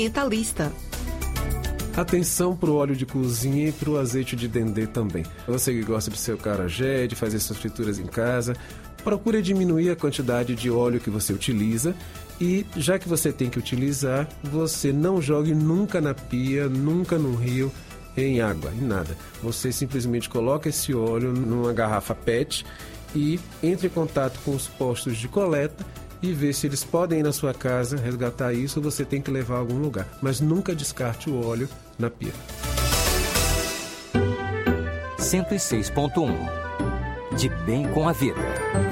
Ambientalista. Atenção para o óleo de cozinha e para o azeite de dendê também. Você que gosta de seu acarajé, de fazer suas frituras em casa, procure diminuir a quantidade de óleo que você utiliza e, já que você tem que utilizar, você não jogue nunca na pia, nunca no rio, em água, em nada. Você simplesmente coloca esse óleo numa garrafa PET e entre em contato com os postos de coleta e ver se eles podem ir na sua casa resgatar isso ou você tem que levar a algum lugar. Mas nunca descarte o óleo na pia. 106.1 De bem com a vida.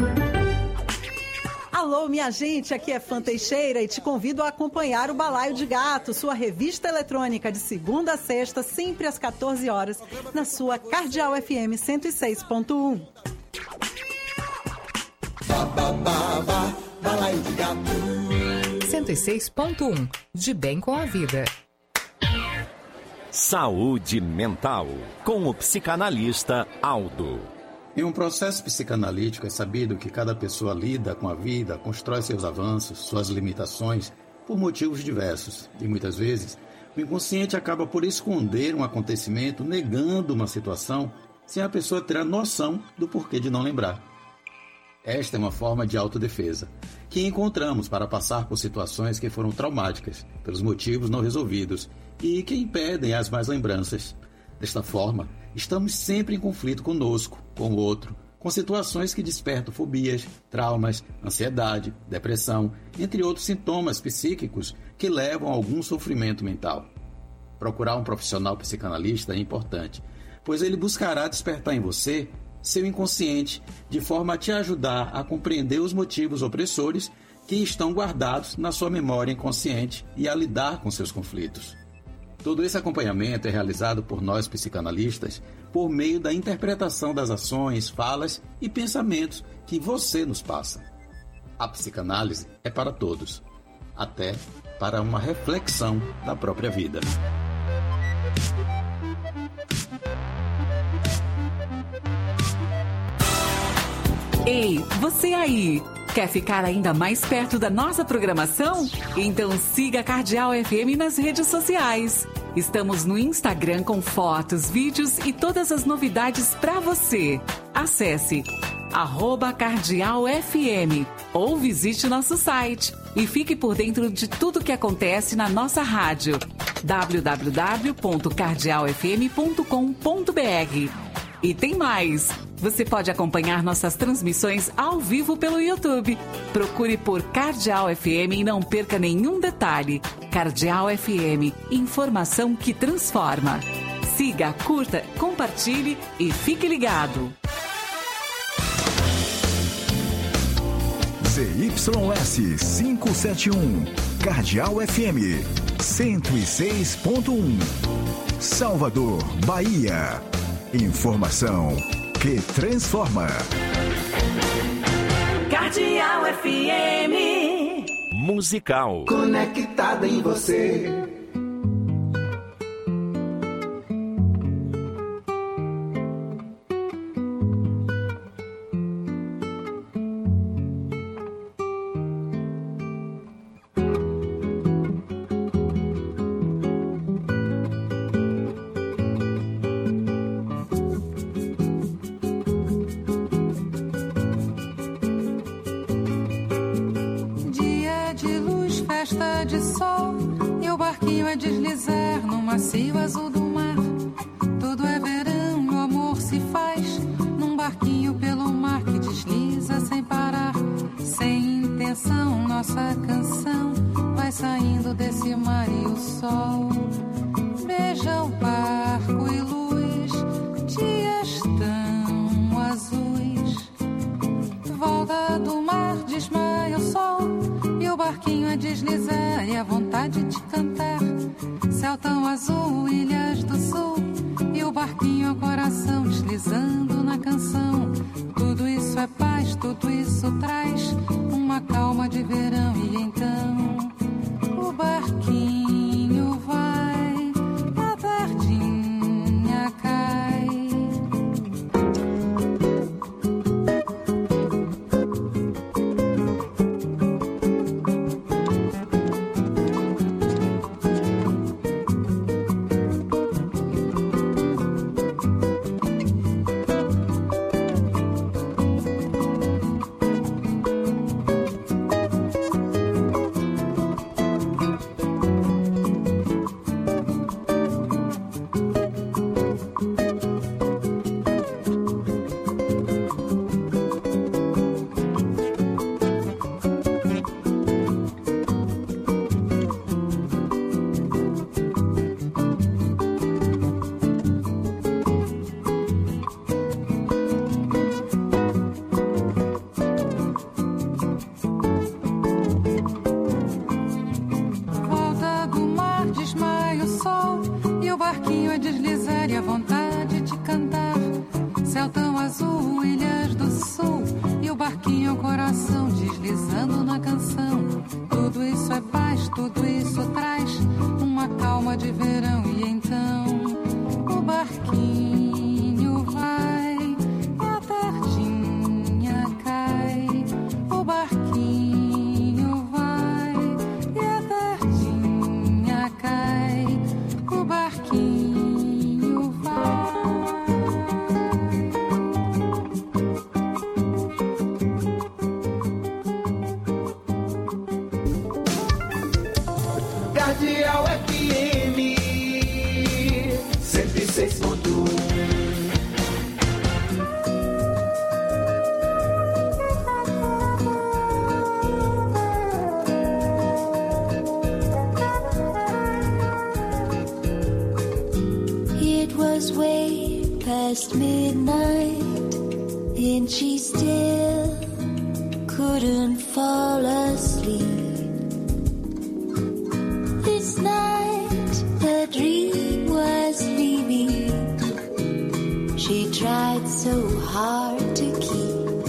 Alô, minha gente, aqui é Fã Teixeira e te convido a acompanhar o Balaio de Gato, sua revista eletrônica de segunda a sexta, sempre às 14 horas, na sua Cardeal FM 106.1. Balaio de Gato 106.1 De bem com a vida. Saúde mental, com o psicanalista Aldo. Em um processo psicanalítico é sabido que cada pessoa lida com a vida, constrói seus avanços, suas limitações, por motivos diversos. E muitas vezes, o inconsciente acaba por esconder um acontecimento, negando uma situação, sem a pessoa ter a noção do porquê de não lembrar. Esta é uma forma de autodefesa, que encontramos para passar por situações que foram traumáticas, pelos motivos não resolvidos, e que impedem as más lembranças. Desta forma, estamos sempre em conflito conosco, com o outro, com situações que despertam fobias, traumas, ansiedade, depressão, entre outros sintomas psíquicos que levam a algum sofrimento mental. Procurar um profissional psicanalista é importante, pois ele buscará despertar em você seu inconsciente, de forma a te ajudar a compreender os motivos opressores que estão guardados na sua memória inconsciente e a lidar com seus conflitos. Todo esse acompanhamento é realizado por nós psicanalistas por meio da interpretação das ações, falas e pensamentos que você nos passa. A psicanálise é para todos, até para uma reflexão da própria vida. Ei, você aí! Quer ficar ainda mais perto da nossa programação? Então siga a Cardeal FM nas redes sociais. Estamos no Instagram com fotos, vídeos e todas as novidades para você. Acesse @CardealFM ou visite nosso site e fique por dentro de tudo que acontece na nossa rádio. www.cardealfm.com.br. E tem mais! Você pode acompanhar nossas transmissões ao vivo pelo YouTube. Procure por Cardeal FM e não perca nenhum detalhe. Cardeal FM, informação que transforma. Siga, curta, compartilhe e fique ligado. ZYS 571, Cardeal FM 106.1, Salvador, Bahia. Informação que transforma. Cardeal FM Musical. Conectada em você. Deslizar no macio azul do mar. Tudo é verão e o amor se faz num barquinho pelo mar que desliza sem parar. Sem intenção, nossa canção vai saindo desse mar e o sol beija o barco e luz. Dias tão azuis. Volta do mar, desmaia o sol e o barquinho a deslizar e a vontade de cantar. Céu tão azul, ilhas do sul e o barquinho é o coração deslizando na canção. Tudo isso é paz, tudo isso traz uma calma de verão. E então o barquinho vai, a tardinha cai. deslizar e a vontade de cantar. Céu tão azul, ilhas do sul, e o barquinho, o coração deslizando na canção. Tudo isso é paz, tudo isso traz uma calma de verão. E então o barquinho vai e a tardinha cai. O barquinho vai e a tardinha cai. O barquinho vai. Cardeal FM 106.1. It was way past midnight, and she still couldn't fall asleep. This night the dream was leaving. She tried so hard to keep,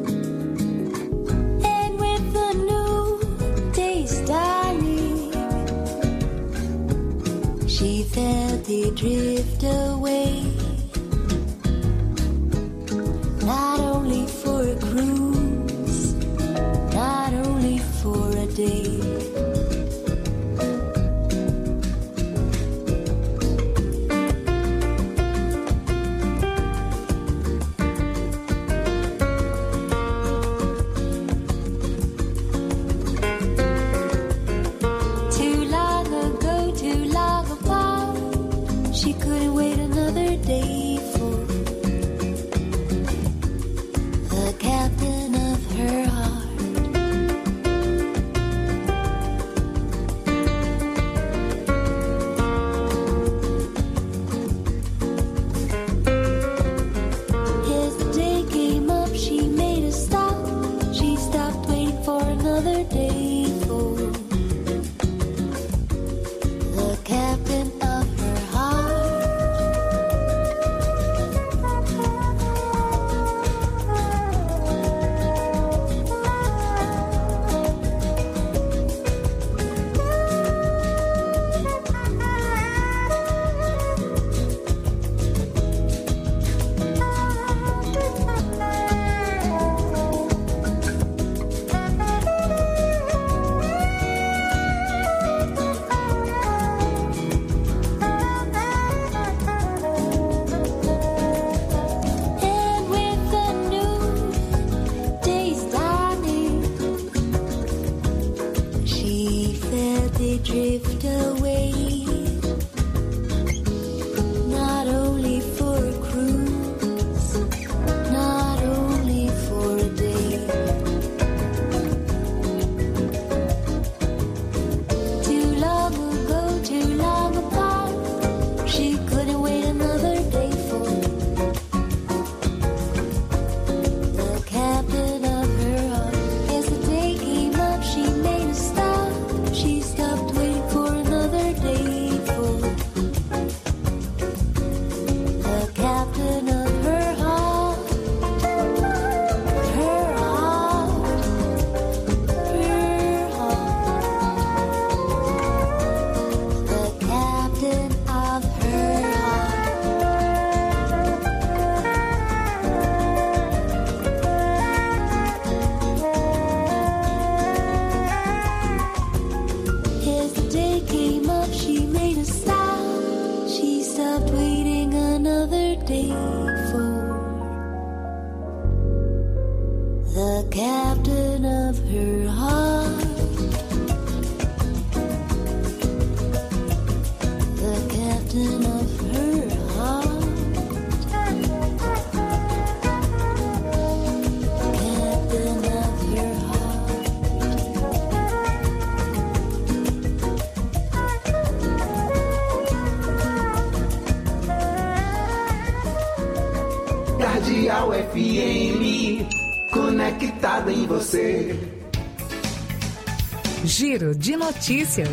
and with the new day's dawning, she felt it drift away. Not only for a cruise, not only for a day. Too long ago, too long apart, she couldn't wait another day for the captain of her heart. As the day came up, she made a stop. She stopped waiting for another day for the captain of her heart. And with the new day's dawning, she felt it drift away. Not only for a cruise, not only for a day. Too long ago, too long apart, she couldn't wait another day for the captain of her heart. As the day came up, she made a stop. She stopped waiting for another day for the captain of her heart. Her heart, her heart. The captain of her heart. As the day came up, she made a stop. She stopped waiting another day for the captain of her heart. The captain of her heart. Captain of her heart. Cardeal FM, conectada em você. Giro de notícias.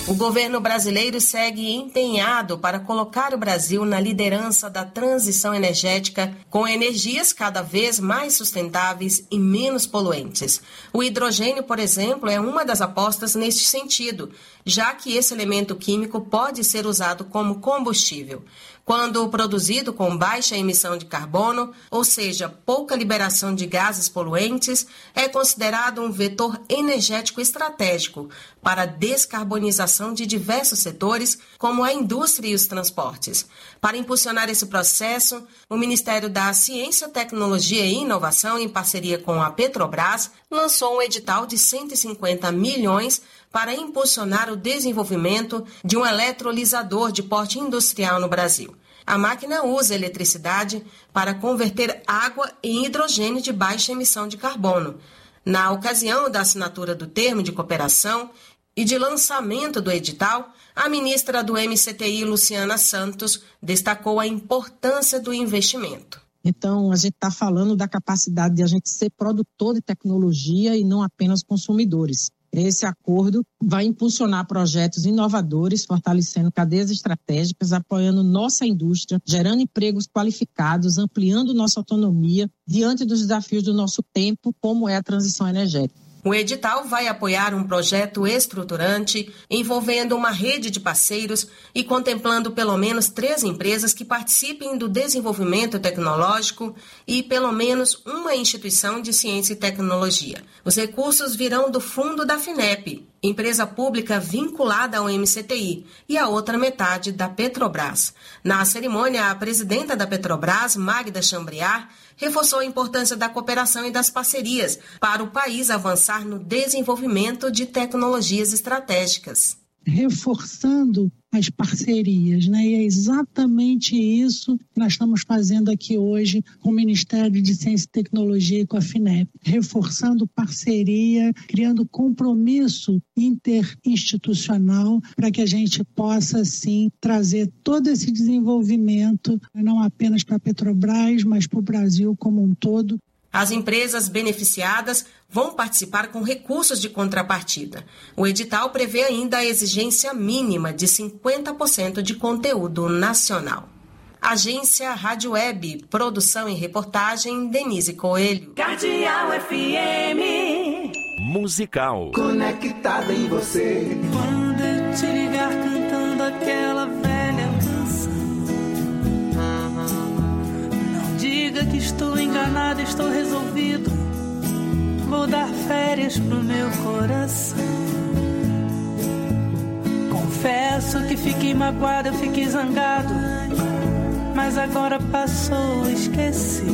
O governo brasileiro segue empenhado para colocar o Brasil na liderança da transição energética com energias cada vez mais sustentáveis e menos poluentes. O hidrogênio, por exemplo, é uma das apostas neste sentido, já que esse elemento químico pode ser usado como combustível. Quando produzido com baixa emissão de carbono, ou seja, pouca liberação de gases poluentes, é considerado um vetor energético estratégico para a descarbonização de diversos setores, como a indústria e os transportes. Para impulsionar esse processo, o Ministério da Ciência, Tecnologia e Inovação, em parceria com a Petrobras, lançou um edital de 150 milhões para impulsionar o desenvolvimento de um eletrolisador de porte industrial no Brasil. A máquina usa eletricidade para converter água em hidrogênio de baixa emissão de carbono. Na ocasião da assinatura do termo de cooperação e de lançamento do edital, a ministra do MCTI, Luciana Santos, destacou a importância do investimento. Então, a gente está falando da capacidade de a gente ser produtor de tecnologia e não apenas consumidores. Esse acordo vai impulsionar projetos inovadores, fortalecendo cadeias estratégicas, apoiando nossa indústria, gerando empregos qualificados, ampliando nossa autonomia diante dos desafios do nosso tempo, como é a transição energética. O edital vai apoiar um projeto estruturante envolvendo uma rede de parceiros e contemplando pelo menos 3 empresas que participem do desenvolvimento tecnológico e pelo menos uma instituição de ciência e tecnologia. Os recursos virão do fundo da FINEP, empresa pública vinculada ao MCTI, e a outra metade da Petrobras. Na cerimônia, a presidenta da Petrobras, Magda Chambriard, reforçou a importância da cooperação e das parcerias para o país avançar no desenvolvimento de tecnologias estratégicas. Reforçando as parcerias, né? E é exatamente isso que nós estamos fazendo aqui hoje com o Ministério de Ciência e Tecnologia e com a FINEP, reforçando parceria, criando compromisso interinstitucional para que a gente possa, sim, trazer todo esse desenvolvimento, não apenas para a Petrobras, mas para o Brasil como um todo. As empresas beneficiadas vão participar com recursos de contrapartida. O edital prevê ainda a exigência mínima de 50% de conteúdo nacional. Agência Rádio Web, produção e reportagem, Denise Coelho. Cardeal FM. Musical. Conectada em você. Quando eu te ligar cantando aquela velha canção, não diga que estou enganado, estou resolvido. Vou dar férias pro meu coração. Confesso que fiquei magoado, eu fiquei zangado, mas agora passou, esqueci.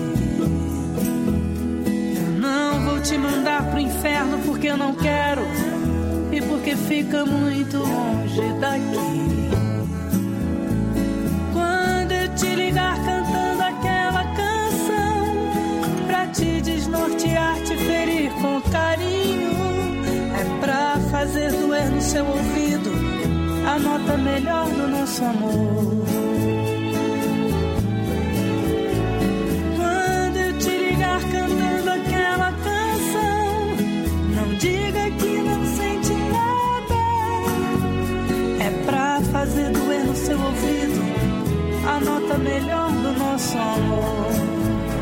Eu não vou te mandar pro inferno porque eu não quero e porque fica muito longe daqui. Quando eu te ligar cantando aquela canção, pra te desnortear, te ferir com carinho, é pra fazer doer no seu ouvido a nota melhor do nosso amor. Quando eu te ligar cantando aquela canção, não diga que não sente nada, é pra fazer doer no seu ouvido a nota melhor do nosso amor.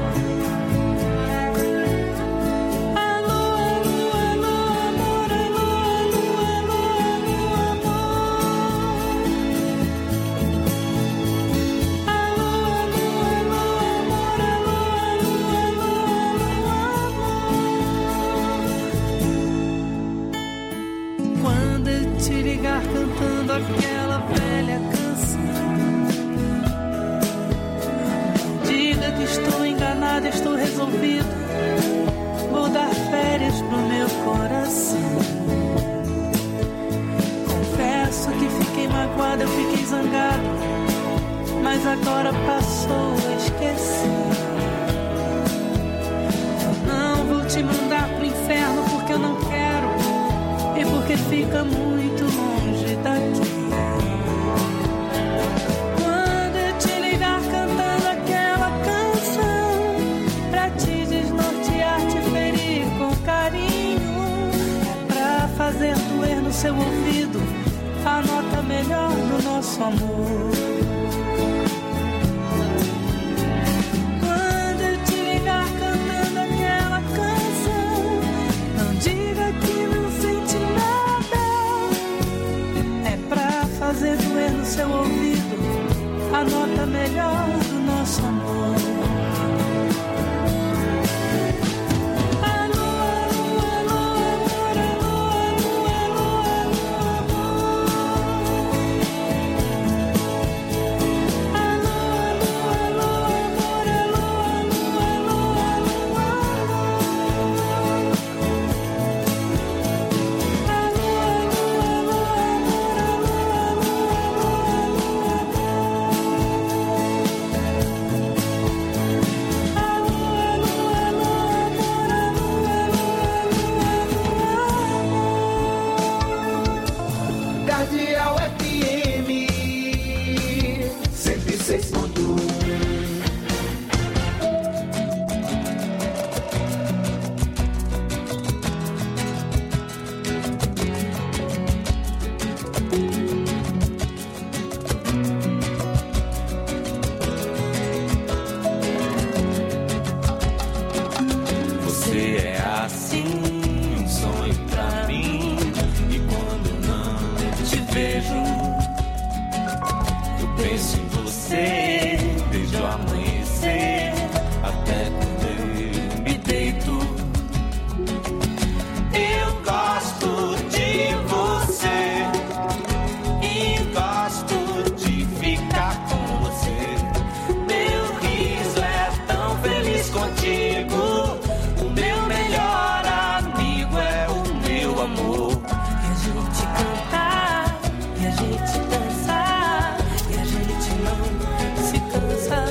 Cantando aquela velha canção, diga que estou enganado, estou resolvido. Vou dar férias pro meu coração. Confesso que fiquei magoado, eu fiquei zangado, mas agora passou, esqueci. Eu não vou te mandar pro inferno porque eu não quero e porque fica muito longe daqui. Quando eu te ligar cantando aquela canção, pra te desnortear, te ferir com carinho, é pra fazer doer no seu ouvido nosso amor. Quando eu te ligar cantando aquela canção, não diga que não sente nada. É pra fazer doer no seu ouvido a nota melhor do nosso amor. Cardeal FM 106.1. Você é assim, um sonho pra mim. E quando não te vejo, eu penso em você desde o amanhecer até quando eu me deito. Eu gosto de você e gosto de ficar com você. Meu riso é tão feliz contigo. O meu melhor amigo é o meu amor. E a gente cantar, e a gente dançar, e a gente não se cansa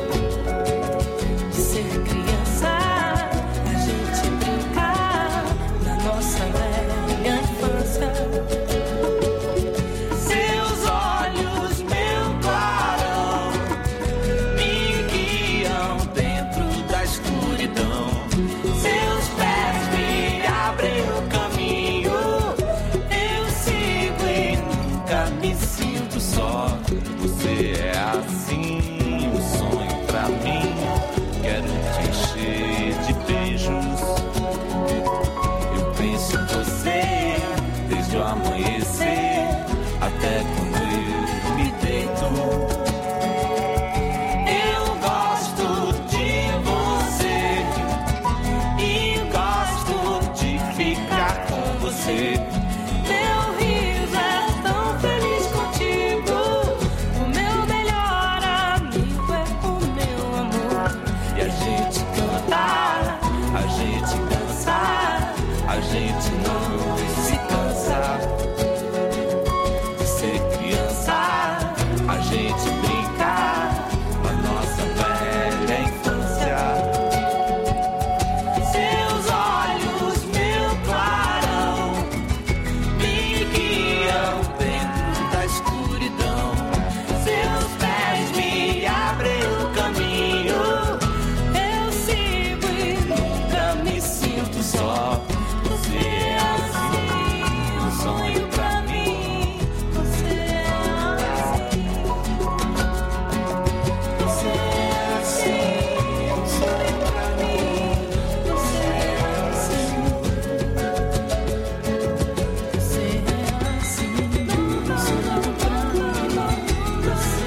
de ser criança. A gente brincar na nossa velha infância. Seus olhos, meu clarão, me guiam dentro da escuridão. Seus pés me abrem o caminho. Eu sigo e nunca me sinto só. Você é assim, um sonho pra mim. Quero te encher de beijos. Eu penso em você desde o amanhecer até quando eu me deito. Eu gosto de você e gosto de ficar com você. Meu riso é tão feliz contigo. O meu melhor amigo é o meu amor. E a gente cantar, a gente dançar, a gente não se cansa de ser criança. A gente brincar na nossa velha infância. Seus olhos, meu clarão, me guiam dentro da escuridão. Seus pés me abrem o caminho. Eu sigo e nunca me sinto só. Você é assim, um sonho pra mim. Você é assim. Você é assim, um sonho pra mim. Você é assim. Você é assim, um sonho pra mim. Você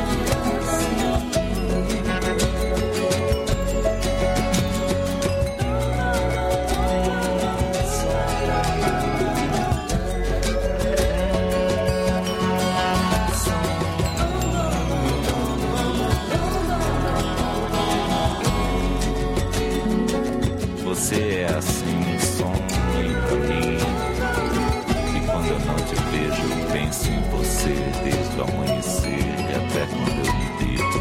Você é assim, um sonho pra mim. E quando eu não te vejo, eu penso em você desde o amanhecer e até quando eu me deito.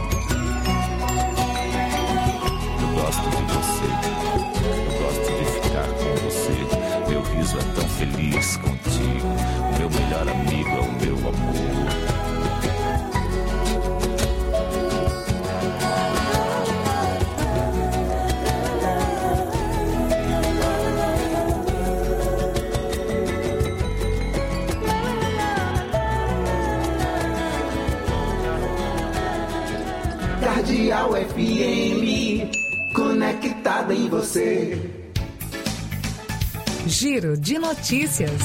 Eu gosto de você, eu gosto de ficar com você. Meu riso é tão feliz contigo. O meu melhor amigo é o meu amor. Cardeal FM, conectada em você. Giro de notícias.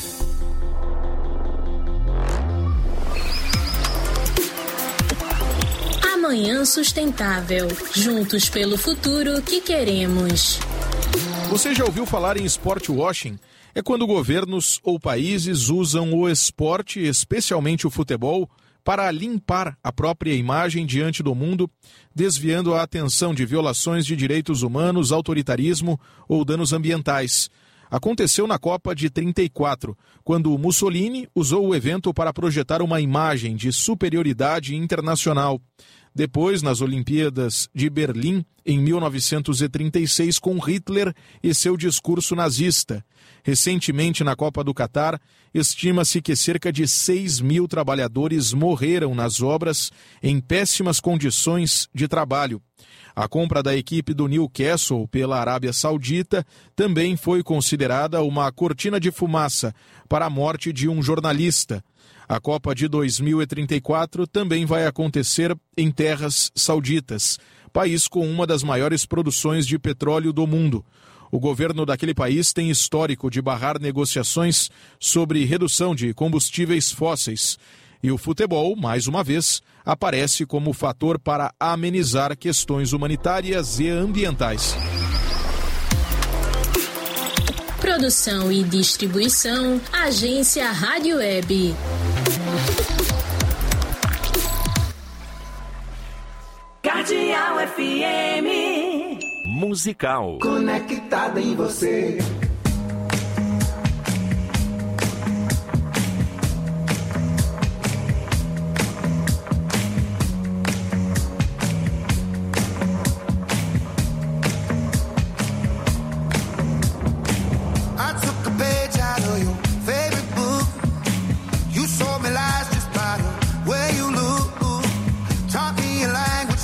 Amanhã Sustentável. Juntos pelo futuro que queremos. Você já ouviu falar em sport washing? É quando governos ou países usam o esporte, especialmente o futebol, para limpar a própria imagem diante do mundo, desviando a atenção de violações de direitos humanos, autoritarismo ou danos ambientais. Aconteceu na Copa de 34, quando Mussolini usou o evento para projetar uma imagem de superioridade internacional. Depois, nas Olimpíadas de Berlim, em 1936, com Hitler e seu discurso nazista. Recentemente, na Copa do Catar, estima-se que cerca de 6 mil trabalhadores morreram nas obras em péssimas condições de trabalho. A compra da equipe do Newcastle pela Arábia Saudita também foi considerada uma cortina de fumaça para a morte de um jornalista. A Copa de 2034 também vai acontecer em terras sauditas, país com uma das maiores produções de petróleo do mundo. O governo daquele país tem histórico de barrar negociações sobre redução de combustíveis fósseis. E o futebol, mais uma vez, aparece como fator para amenizar questões humanitárias e ambientais. Produção e distribuição, Agência Rádio Web. Cardeal FM. Musical. Conectada em você.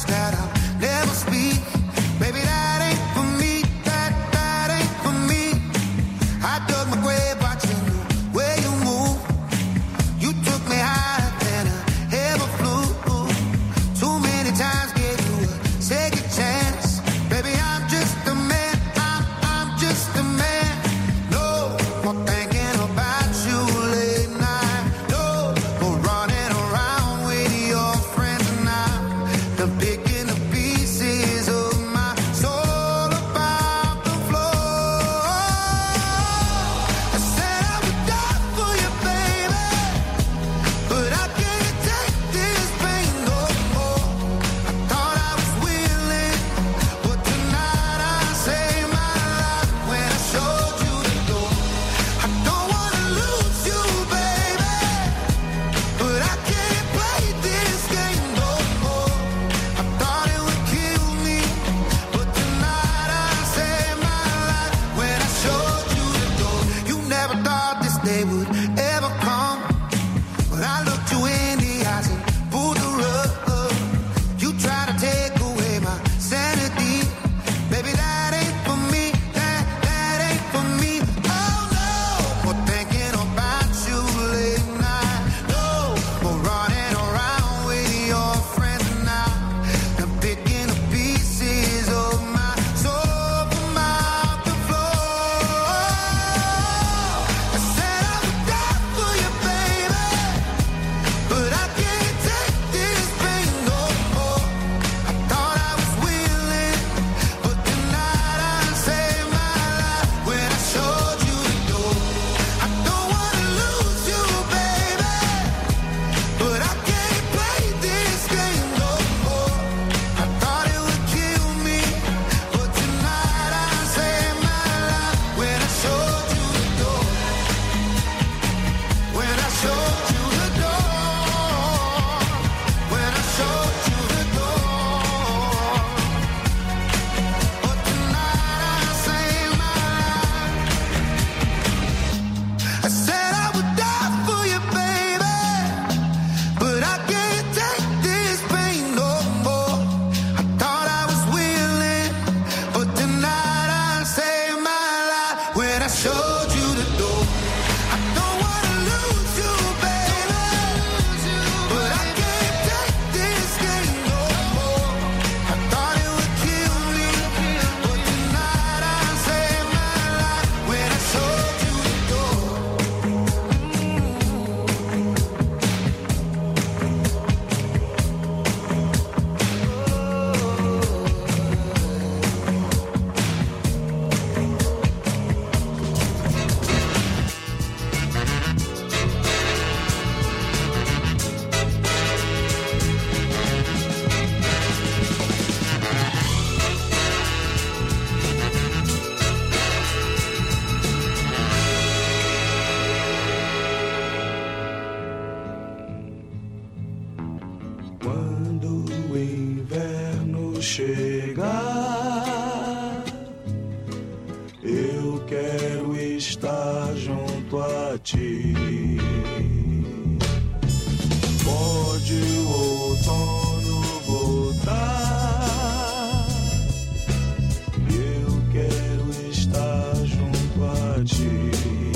Never speak, baby, that ain't for me, that ain't for me. quando o inverno chegar, eu quero estar junto a ti. Pode o outono voltar, eu quero estar junto a ti.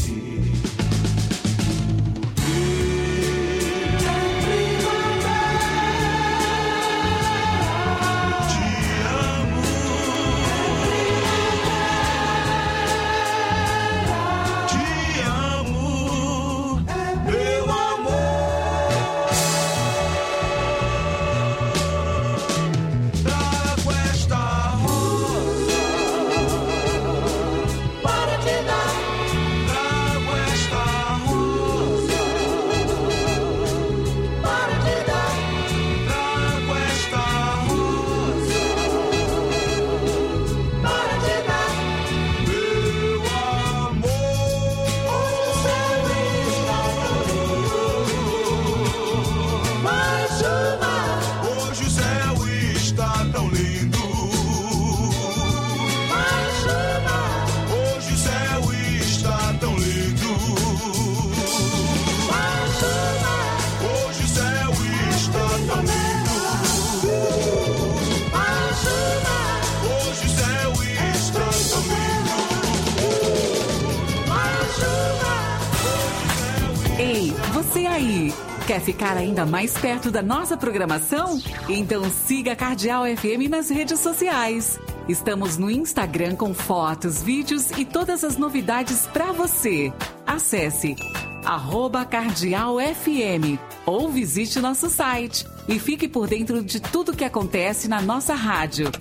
Você aí, quer ficar ainda mais perto da nossa programação? Então siga a Cardeal FM nas redes sociais. Estamos no Instagram com fotos, vídeos e todas as novidades para você. Acesse @cardealfm ou visite nosso site e fique por dentro de tudo que acontece na nossa rádio.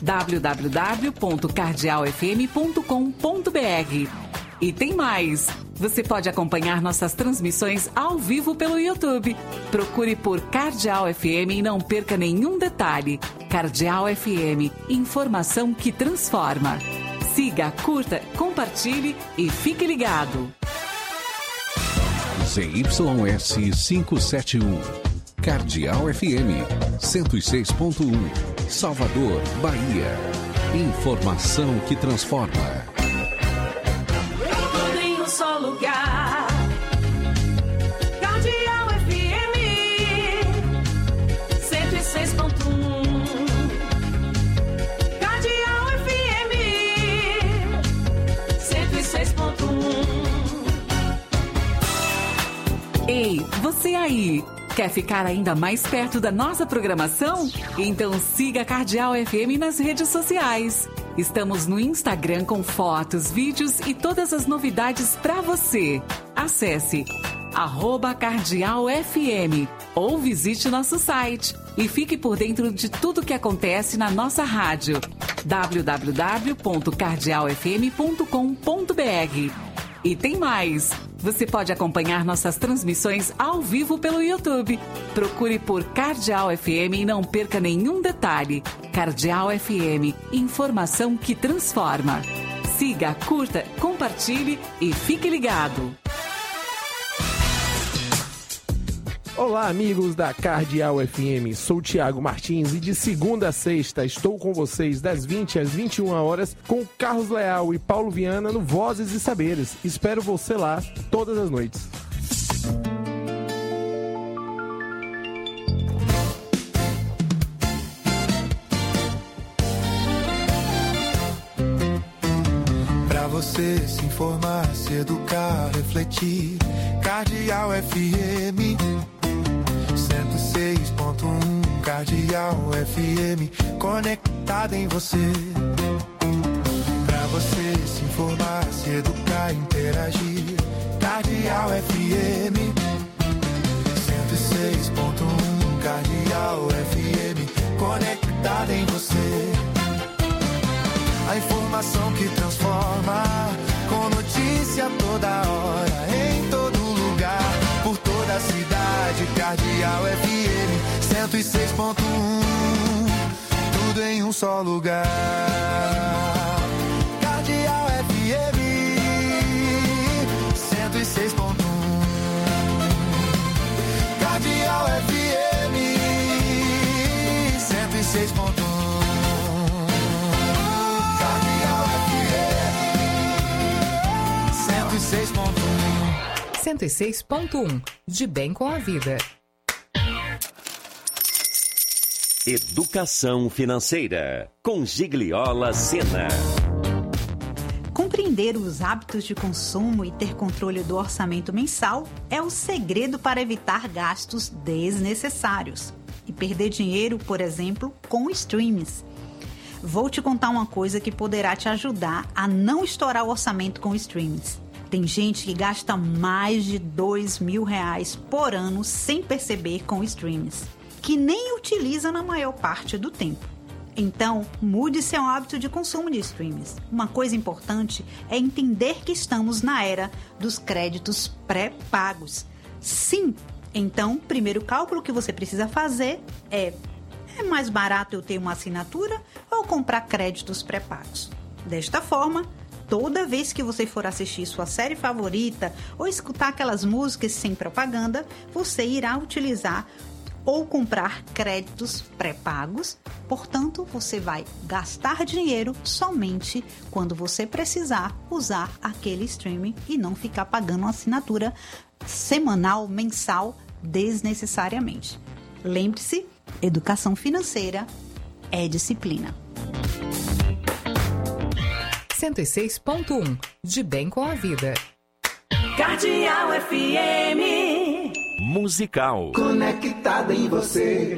www.cardealfm.com.br. E tem mais! Você pode acompanhar nossas transmissões ao vivo pelo YouTube. Procure por Cardeal FM e não perca nenhum detalhe. Cardeal FM, informação que transforma. Siga, curta, compartilhe e fique ligado. ZYS 571, Cardeal FM 106.1, Salvador, Bahia. Informação que transforma. Só lugar. Cardeal FM 106.1. Cardeal FM 106.1. Ei, você aí, quer ficar ainda mais perto da nossa programação? Então siga a Cardeal FM nas redes sociais. Estamos no Instagram com fotos, vídeos e todas as novidades para você. Acesse @cardealfm ou visite nosso site e fique por dentro de tudo que acontece na nossa rádio. www.cardealfm.com.br. E tem mais! Você pode acompanhar nossas transmissões ao vivo pelo YouTube. Procure por Cardeal FM e não perca nenhum detalhe. Cardeal FM, informação que transforma. Siga, curta, compartilhe e fique ligado. Olá, amigos da Cardeal FM. Sou Thiago Martins e de segunda a sexta estou com vocês das 20 às 21 horas com Carlos Leal e Paulo Viana no Vozes e Saberes. Espero você lá todas as noites. Pra você se informar, se educar, refletir. Cardeal FM 106.1, Cardeal FM, conectada em você. Pra você se informar, se educar, interagir. Cardeal FM 106.1, Cardeal FM, conectada em você. A informação que transforma, com notícia toda hora, em todo lugar, por toda a cidade. Cardeal FM 106.1, tudo em um só lugar. Cardeal FM 106.1, Cardeal FM Cardeal FM 106.1. De bem com a vida. Educação financeira, com Gigliola Sena. Compreender os hábitos de consumo e ter controle do orçamento mensal é o segredo para evitar gastos desnecessários e perder dinheiro, por exemplo, com streams. Vou te contar uma coisa que poderá te ajudar a não estourar o orçamento com streams. Tem gente que gasta mais de R$2.000 por ano sem perceber com streams, que nem utiliza na maior parte do tempo. Então, mude seu hábito de consumo de streams. Uma coisa importante é entender que estamos na era dos créditos pré-pagos. Sim, então, o primeiro cálculo que você precisa fazer é mais barato eu ter uma assinatura ou comprar créditos pré-pagos? Desta forma, toda vez que você for assistir sua série favorita ou escutar aquelas músicas sem propaganda, você irá utilizar ou comprar créditos pré-pagos. Portanto, você vai gastar dinheiro somente quando você precisar usar aquele streaming e não ficar pagando uma assinatura semanal, mensal, desnecessariamente. Lembre-se, educação financeira é disciplina. 106.1. De bem com a vida. Cardeal FM. Musical. Conectada em você.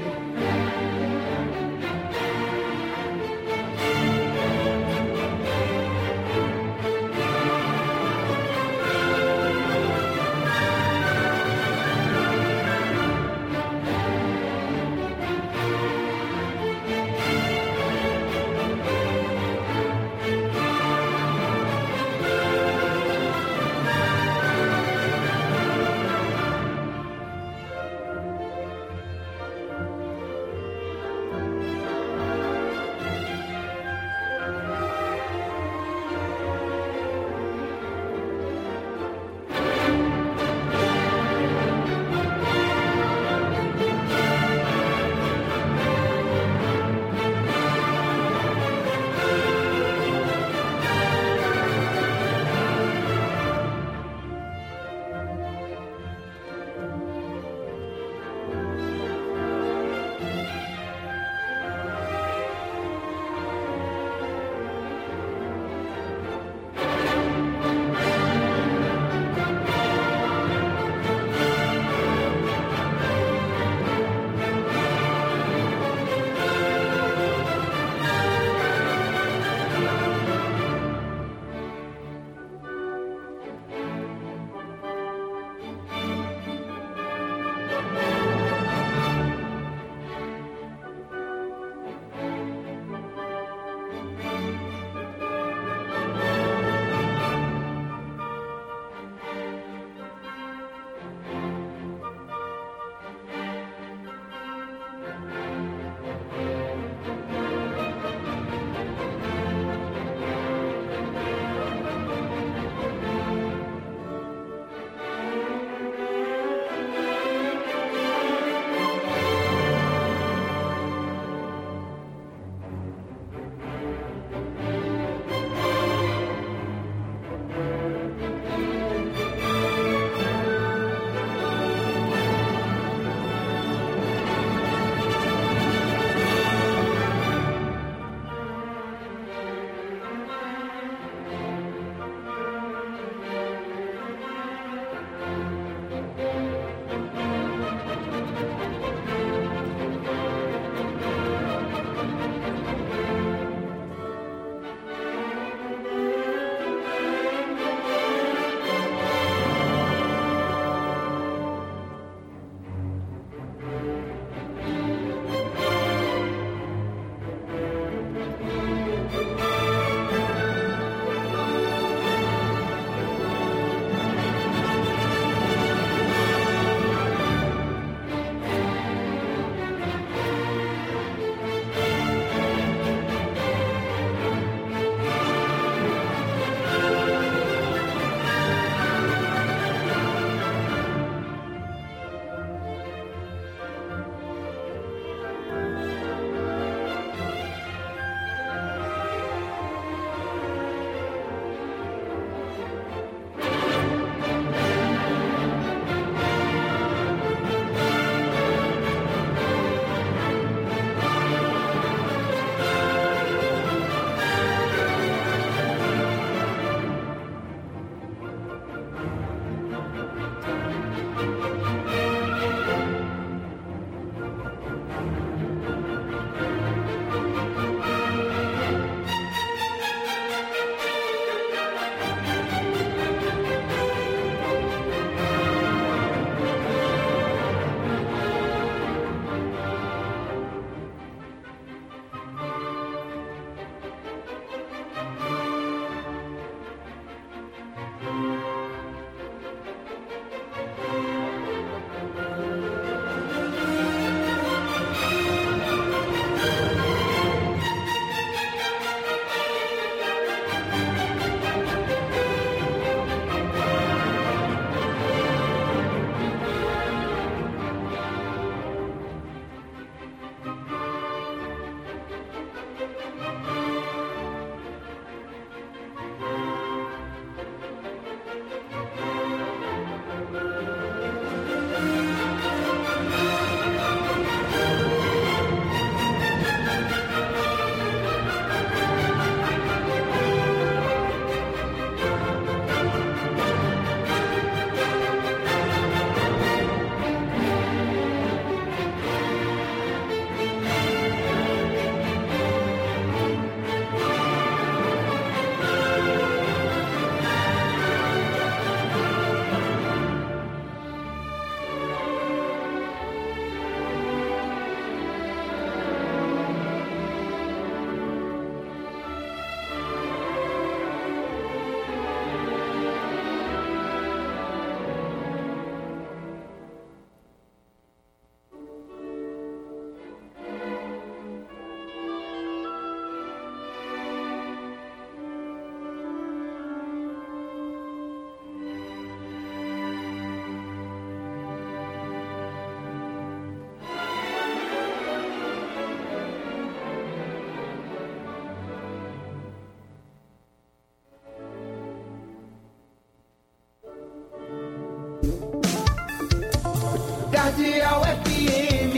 Cardeal FM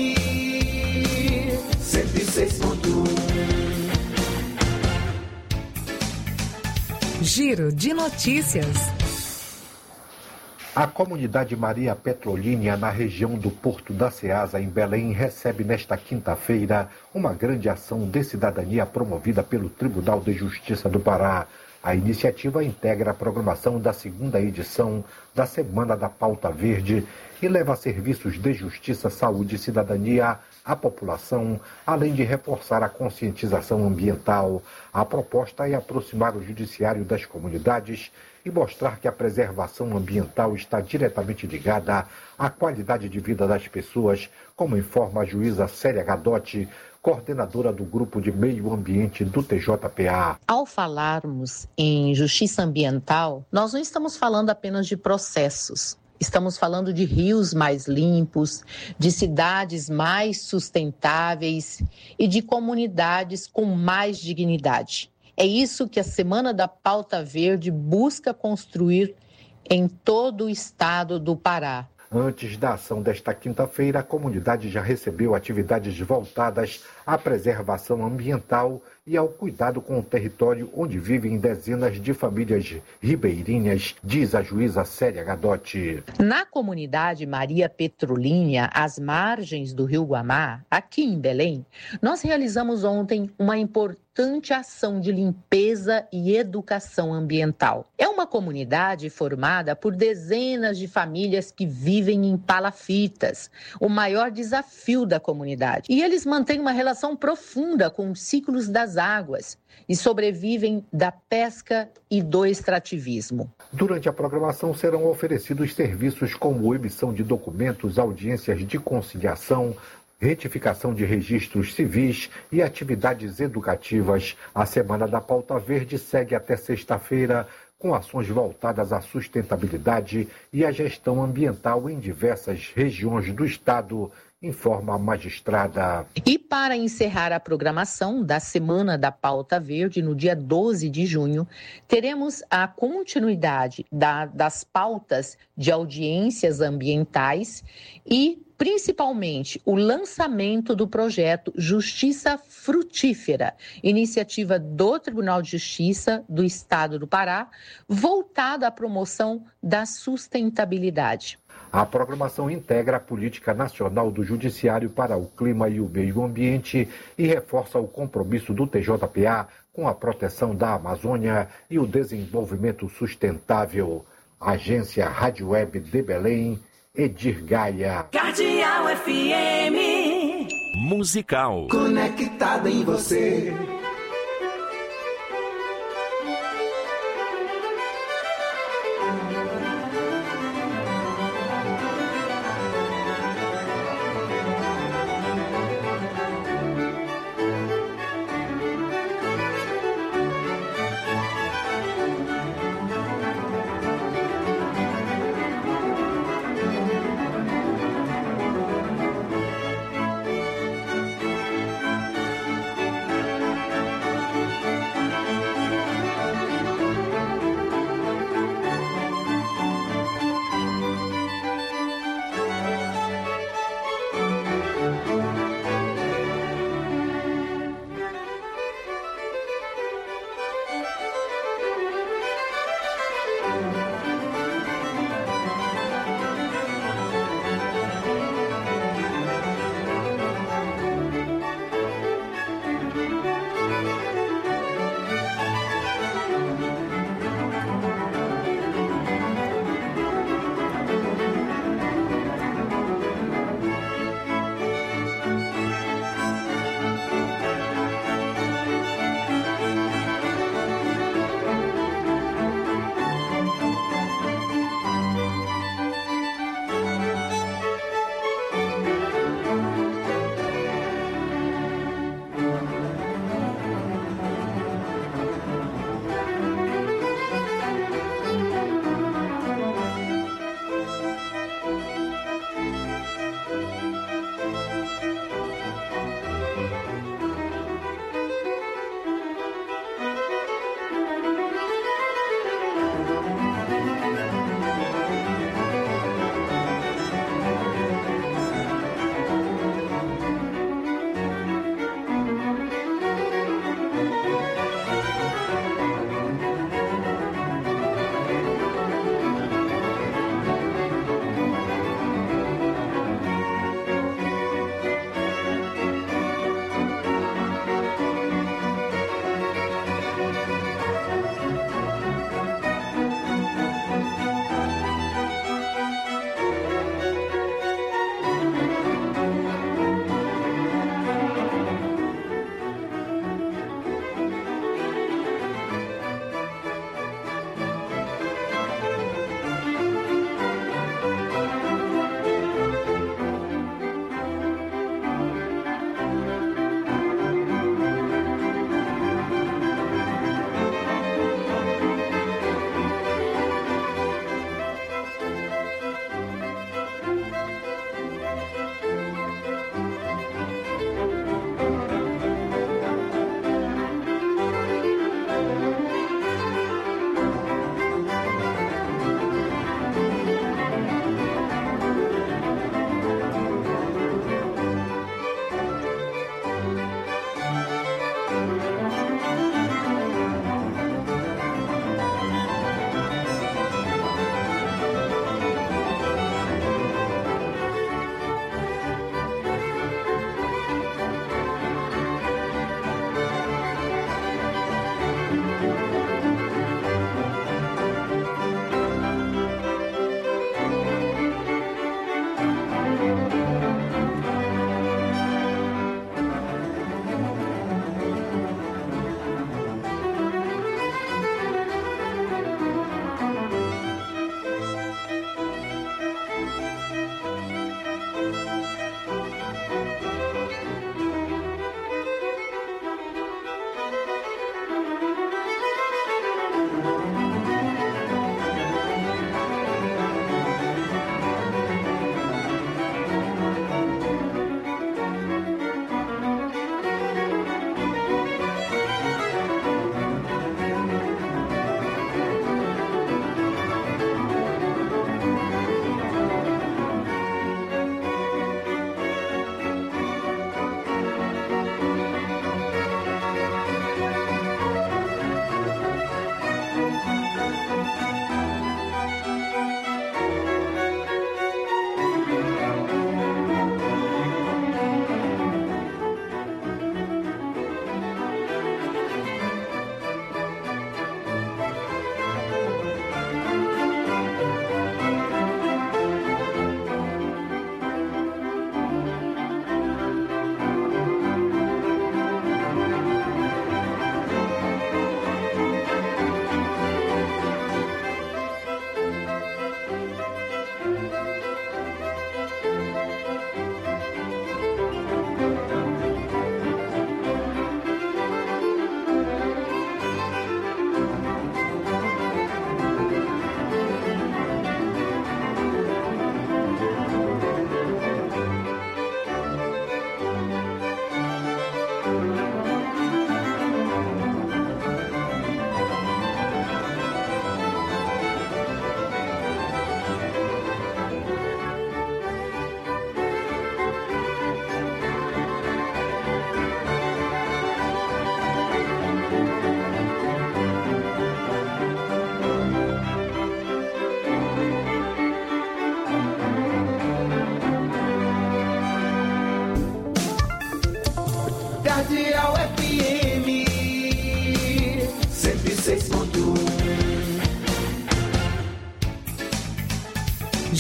106.1. Giro de notícias. A comunidade Maria Petrolínia, na região do Porto da Ceasa, em Belém, recebe nesta quinta-feira uma grande ação de cidadania promovida pelo Tribunal de Justiça do Pará. A iniciativa integra a programação da segunda edição da Semana da Pauta Verde e leva serviços de justiça, saúde e cidadania à população, além de reforçar a conscientização ambiental. A proposta é aproximar o judiciário das comunidades e mostrar que a preservação ambiental está diretamente ligada à qualidade de vida das pessoas, como informa a juíza Célia Gadotti, coordenadora do Grupo de Meio Ambiente do TJPA. Ao falarmos em justiça ambiental, nós não estamos falando apenas de processos. Estamos falando de rios mais limpos, de cidades mais sustentáveis e de comunidades com mais dignidade. É isso que a Semana da Pauta Verde busca construir em todo o estado do Pará. Antes da ação desta quinta-feira, a comunidade já recebeu atividades voltadas à preservação ambiental e ao cuidado com o território onde vivem dezenas de famílias ribeirinhas, diz a juíza Célia Gadotti. Na comunidade Maria Petrolínia, às margens do Rio Guamá, aqui em Belém, nós realizamos ontem uma importante ação de limpeza e educação ambiental. É uma comunidade formada por dezenas de famílias que vivem em palafitas, o maior desafio da comunidade. E eles mantêm uma relação profunda com os ciclos das águas e sobrevivem da pesca e do extrativismo. Durante a programação serão oferecidos serviços como emissão de documentos, audiências de conciliação, retificação de registros civis e atividades educativas. A Semana da Pauta Verde segue até sexta-feira, com ações voltadas à sustentabilidade e à gestão ambiental em diversas regiões do estado, informa a magistrada. E para encerrar a programação da Semana da Pauta Verde, no dia 12 de junho, teremos a continuidade das pautas de audiências ambientais e, principalmente, o lançamento do projeto Justiça Frutífera, iniciativa do Tribunal de Justiça do Estado do Pará, voltada à promoção da sustentabilidade. A programação integra a Política Nacional do Judiciário para o Clima e o Meio Ambiente e reforça o compromisso do TJPA com a proteção da Amazônia e o desenvolvimento sustentável. Agência Rádio Web de Belém, Edir Gaia. Cardeal FM. Musical. Conectada em você.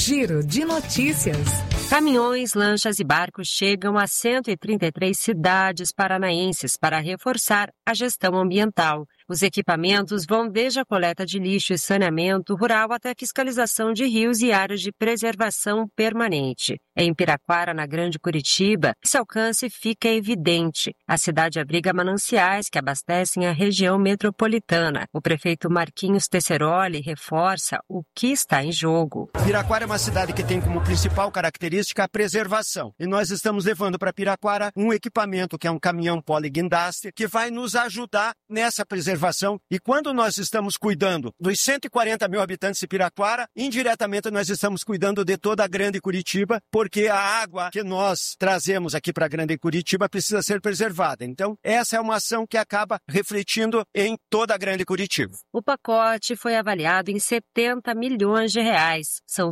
Giro de notícias. Caminhões, lanchas e barcos chegam a 133 cidades paranaenses para reforçar a gestão ambiental. Os equipamentos vão desde a coleta de lixo e saneamento rural até a fiscalização de rios e áreas de preservação permanente. Em Piraquara, na Grande Curitiba, esse alcance fica evidente. A cidade abriga mananciais que abastecem a região metropolitana. O prefeito Marquinhos Tesseroli reforça o que está em jogo. Piraquara é uma cidade que tem como principal característica a preservação. E nós estamos levando para Piraquara um equipamento que é um caminhão poliguindaste que vai nos ajudar nessa preservação. E quando nós estamos cuidando dos 140 mil habitantes de Piraquara, indiretamente nós estamos cuidando de toda a Grande Curitiba, porque a água que nós trazemos aqui para a Grande Curitiba precisa ser preservada. Então, essa é uma ação que acaba refletindo em toda a Grande Curitiba. O pacote foi avaliado em 70 milhões de reais. São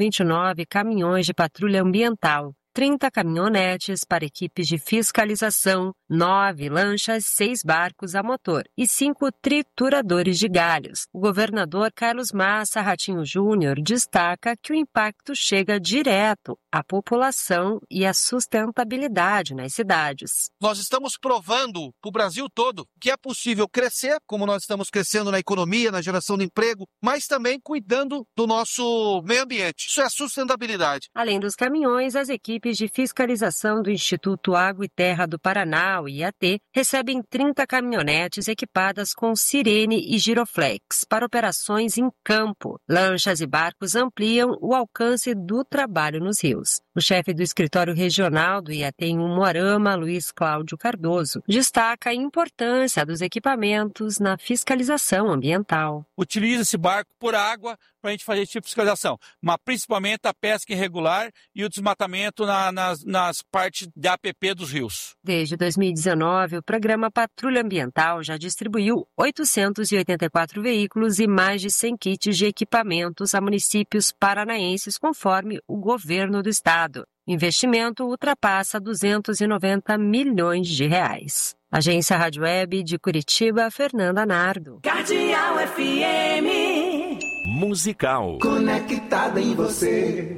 129 caminhões de patrulha ambiental, 30 caminhonetes para equipes de fiscalização, 9 lanchas, 6 barcos a motor e 5 trituradores de galhos. O governador Carlos Massa Ratinho Júnior destaca que o impacto chega direto à população e à sustentabilidade nas cidades. Nós estamos provando para o Brasil todo que é possível crescer, como nós estamos crescendo na economia, na geração de emprego, mas também cuidando do nosso meio ambiente. Isso é sustentabilidade. Além dos caminhões, as equipes de fiscalização do Instituto Água e Terra do Paraná, o IAT, recebem 30 caminhonetes equipadas com sirene e giroflex para operações em campo. Lanchas e barcos ampliam o alcance do trabalho nos rios. O chefe do escritório regional do IAT em Umuarama, Luiz Cláudio Cardoso, destaca a importância dos equipamentos na fiscalização ambiental. Utiliza esse barco por água para a gente fazer esse tipo de fiscalização, mas principalmente a pesca irregular e o desmatamento nas partes de APP dos rios. Desde 2019, o programa Patrulha Ambiental já distribuiu 884 veículos e mais de 100 kits de equipamentos a municípios paranaenses, conforme o governo do estado. O investimento ultrapassa 290 milhões de reais. Agência Rádio Web de Curitiba, Fernanda Nardo. Cardeal FM. Musical. Conectada em você.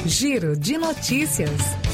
Giro de notícias.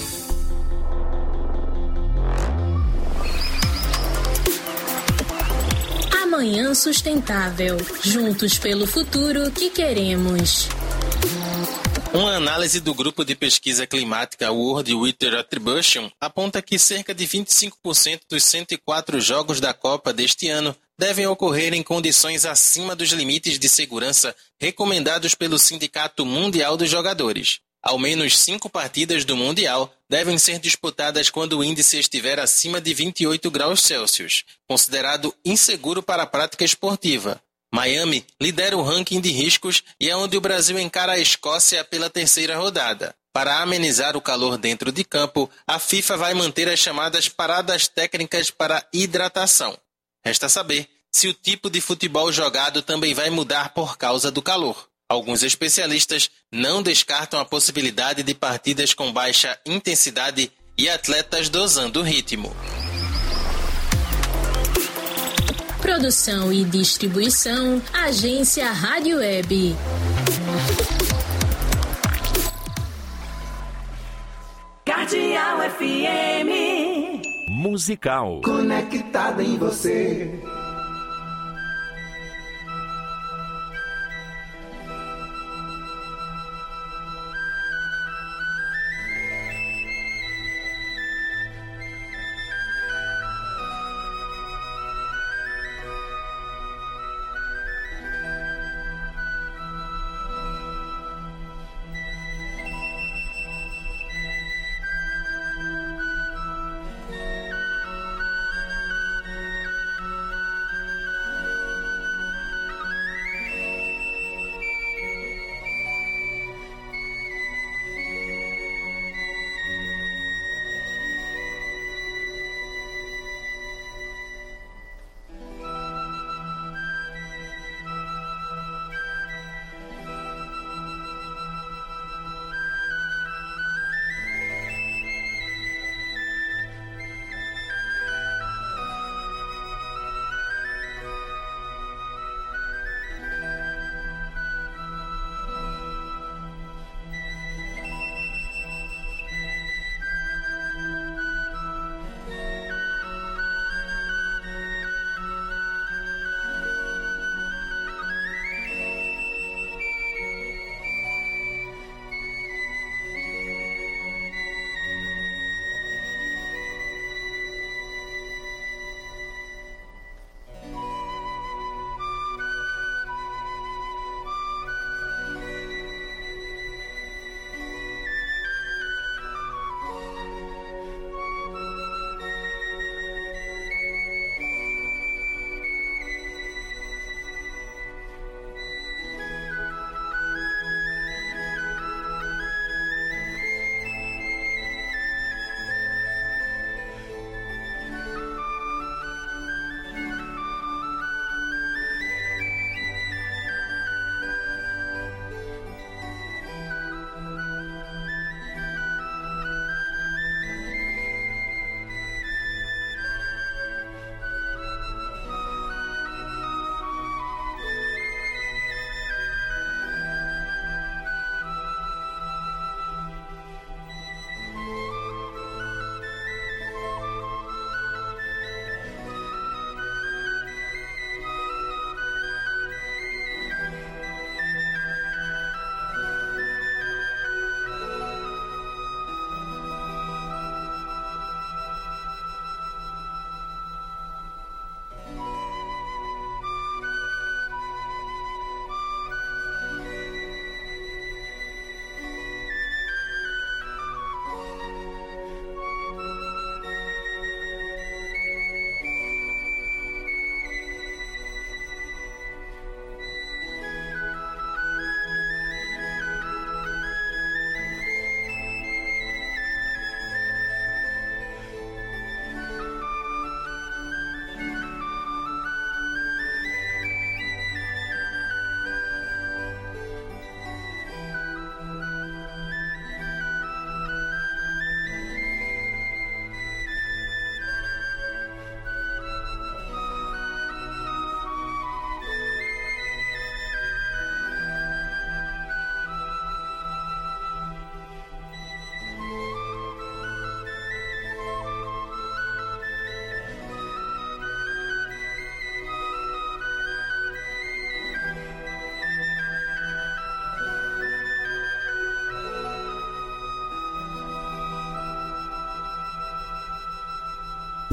Amanhã Sustentável. Juntos pelo futuro que queremos. Uma análise do grupo de pesquisa climática World Weather Attribution aponta que cerca de 25% dos 104 jogos da Copa deste ano devem ocorrer em condições acima dos limites de segurança recomendados pelo Sindicato Mundial dos Jogadores. Ao menos 5 partidas do Mundial devem ser disputadas quando o índice estiver acima de 28 graus Celsius, considerado inseguro para a prática esportiva. Miami lidera o ranking de riscos e é onde o Brasil encara a Escócia pela 3ª rodada. Para amenizar o calor dentro de campo, a FIFA vai manter as chamadas paradas técnicas para hidratação. Resta saber se o tipo de futebol jogado também vai mudar por causa do calor. Alguns especialistas não descartam a possibilidade de partidas com baixa intensidade e atletas dosando o ritmo. Produção e distribuição, Agência Rádio Web. Cardeal FM. Musical. Conectada em você.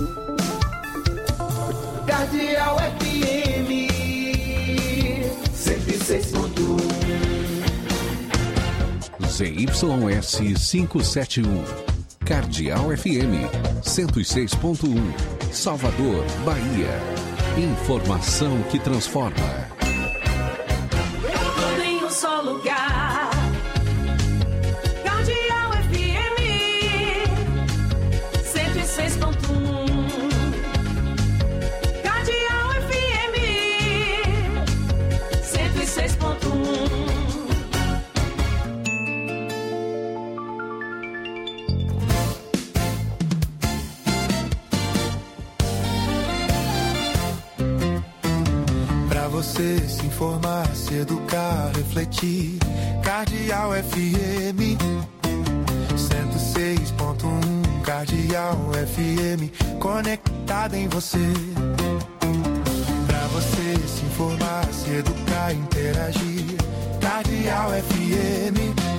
Cardeal FM 106.1. ZYS 571. Cardeal FM 106.1. Salvador, Bahia. Informação que transforma. Tudo em um só lugar. Cardeal FM 106.1. Cardeal FM 106.1. Você se informar, se educar, refletir. Cardeal FM 106.1. Cardeal FM conectada em você. Pra você se informar, se educar, interagir. Cardeal FM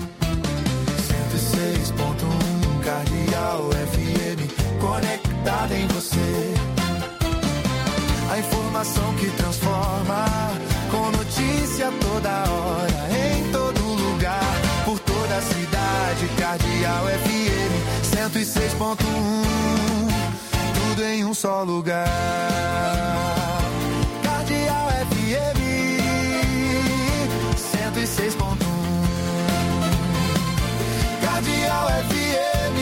106.1. Cardeal FM conectada em você. A informação que transforma, com notícia toda hora, em todo lugar, por toda a cidade. Cardeal FM 106.1, tudo em um só lugar. Cardeal FM 106.1. Cardeal FM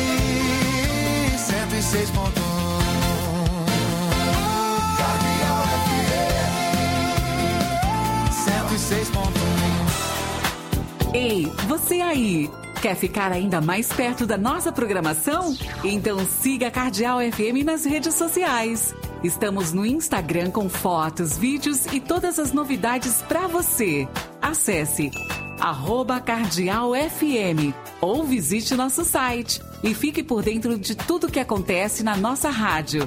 106.1. Ei, você aí! Quer ficar ainda mais perto da nossa programação? Então siga a Cardeal FM nas redes sociais. Estamos no Instagram com fotos, vídeos e todas as novidades para você. Acesse @CardealFM ou visite nosso site e fique por dentro de tudo que acontece na nossa rádio.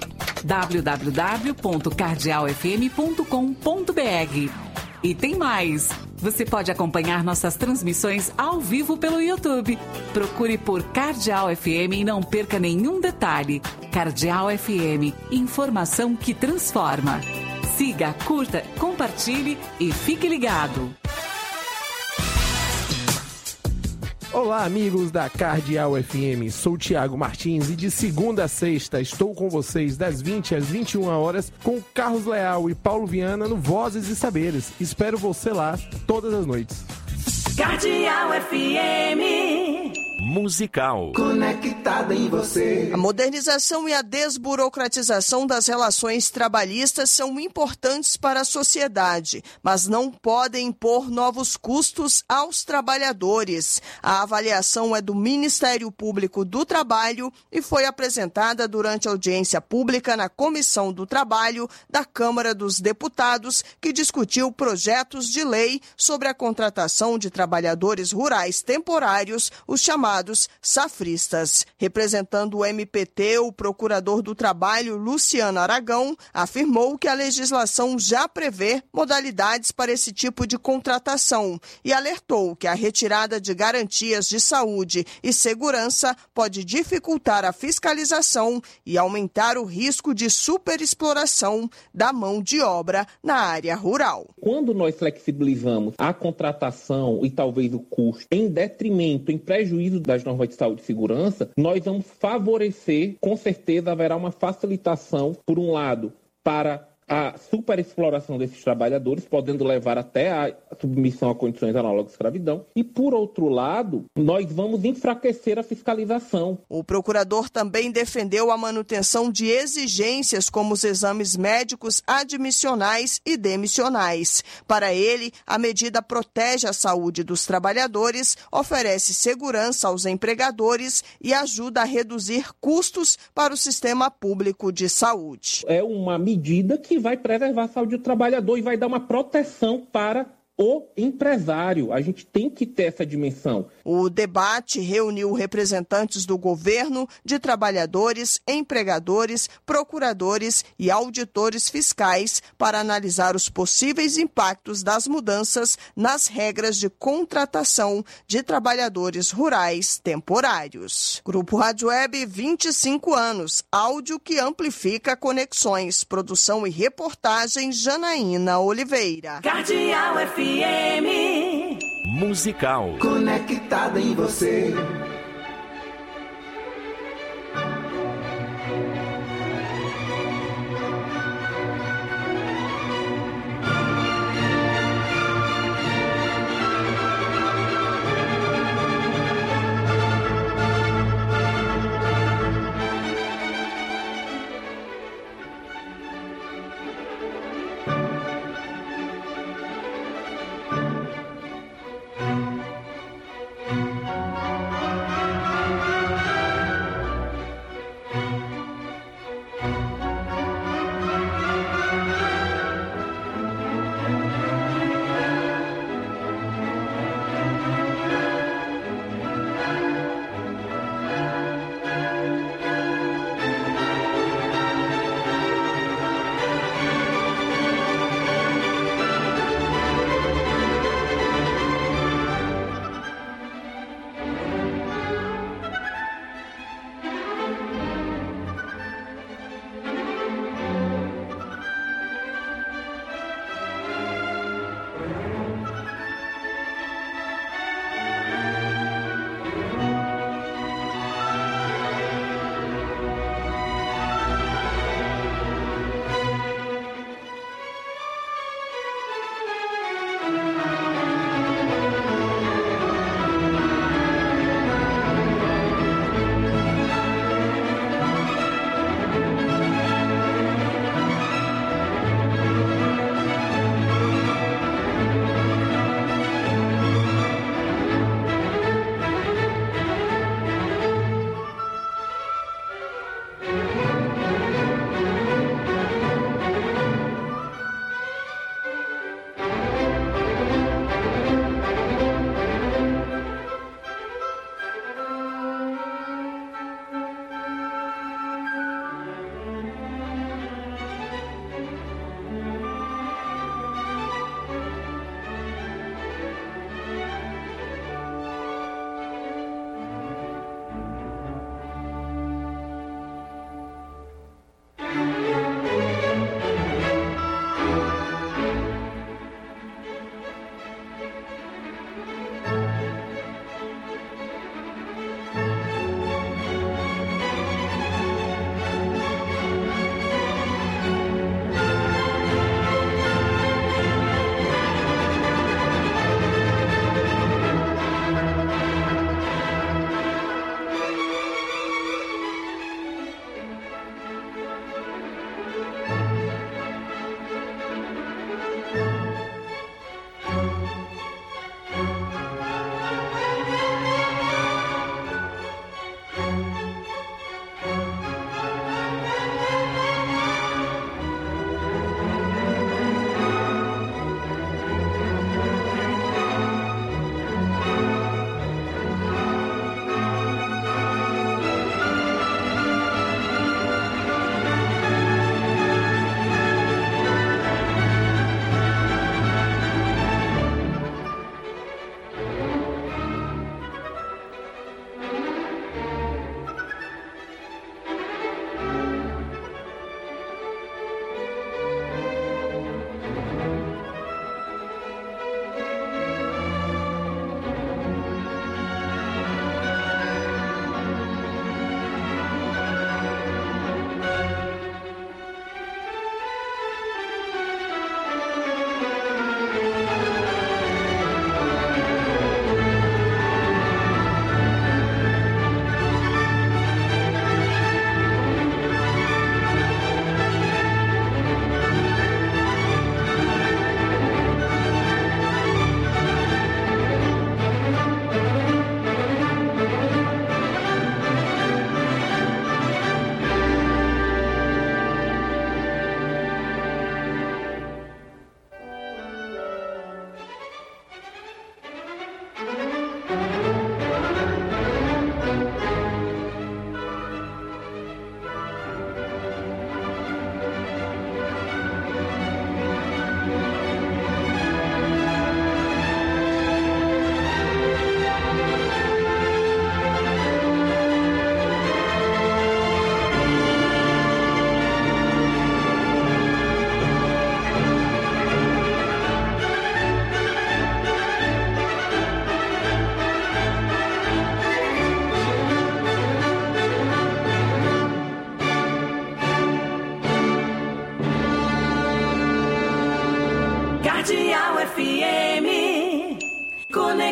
www.cardealfm.com.br. E tem mais! Você pode acompanhar nossas transmissões ao vivo pelo YouTube. Procure por Cardeal FM e não perca nenhum detalhe. Cardeal FM, informação que transforma. Siga, curta, compartilhe e fique ligado. Olá, amigos da Cardeal FM. Sou Tiago Martins e de segunda a sexta estou com vocês das 20 às 21 horas com Carlos Leal e Paulo Viana no Vozes e Saberes. Espero você lá todas as noites. Cardeal FM musical. Conectada em você. A modernização e a desburocratização das relações trabalhistas são importantes para a sociedade, mas não podem impor novos custos aos trabalhadores. A avaliação é do Ministério Público do Trabalho e foi apresentada durante a audiência pública na Comissão do Trabalho da Câmara dos Deputados, que discutiu projetos de lei sobre a contratação de trabalhadores rurais temporários, os chamados safristas. Representando o MPT, o procurador do Trabalho, Luciano Aragão, afirmou que a legislação já prevê modalidades para esse tipo de contratação e alertou que a retirada de garantias de saúde e segurança pode dificultar a fiscalização e aumentar o risco de superexploração da mão de obra na área rural. Quando nós flexibilizamos a contratação e talvez o custo em detrimento, em prejuízo das normas de saúde e segurança, nós vamos favorecer, com certeza haverá uma facilitação, por um lado, para a superexploração desses trabalhadores, podendo levar até a submissão a condições análogas à escravidão. E, por outro lado, nós vamos enfraquecer a fiscalização. O procurador também defendeu a manutenção de exigências como os exames médicos admissionais e demissionais. Para ele, a medida protege a saúde dos trabalhadores, oferece segurança aos empregadores e ajuda a reduzir custos para o sistema público de saúde. É uma medida que vai preservar a saúde do trabalhador e vai dar uma proteção para o empresário. A gente tem que ter essa dimensão. O debate reuniu representantes do governo, de trabalhadores, empregadores, procuradores e auditores fiscais para analisar os possíveis impactos das mudanças nas regras de contratação de trabalhadores rurais temporários. Grupo Rádio Web, 25 anos. Áudio que amplifica conexões. Produção e reportagem, Janaína Oliveira. Cardeal FM. Musical. Conectada em você.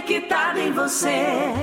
Conectada em você.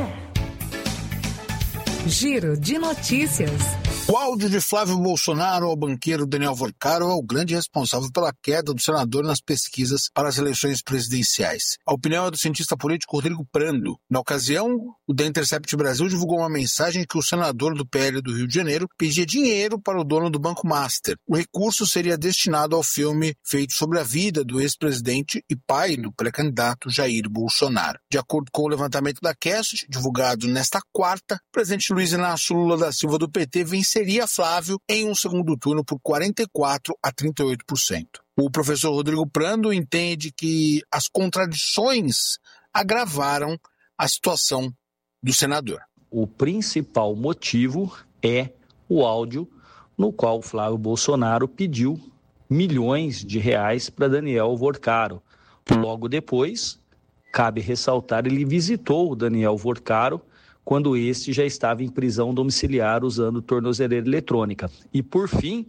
Giro de notícias. O áudio de Flávio Bolsonaro ao banqueiro Daniel Vorcaro é o grande responsável pela queda do senador nas pesquisas para as eleições presidenciais. A opinião é do cientista político Rodrigo Prando. Na ocasião, o The Intercept Brasil divulgou uma mensagem que o senador do PL do Rio de Janeiro pedia dinheiro para o dono do Banco Master. O recurso seria destinado ao filme feito sobre a vida do ex-presidente e pai do pré-candidato Jair Bolsonaro. De acordo com o levantamento da Cast, divulgado nesta quarta, o presidente Luiz Inácio Lula da Silva do PT venceria Flávio em um segundo turno por 44% a 38%. O professor Rodrigo Prando entende que as contradições agravaram a situação do senador. O principal motivo é o áudio no qual Flávio Bolsonaro pediu milhões de reais para Daniel Vorcaro. Logo depois, cabe ressaltar, ele visitou o Daniel Vorcaro quando este já estava em prisão domiciliar usando tornozeleira eletrônica. E, por fim,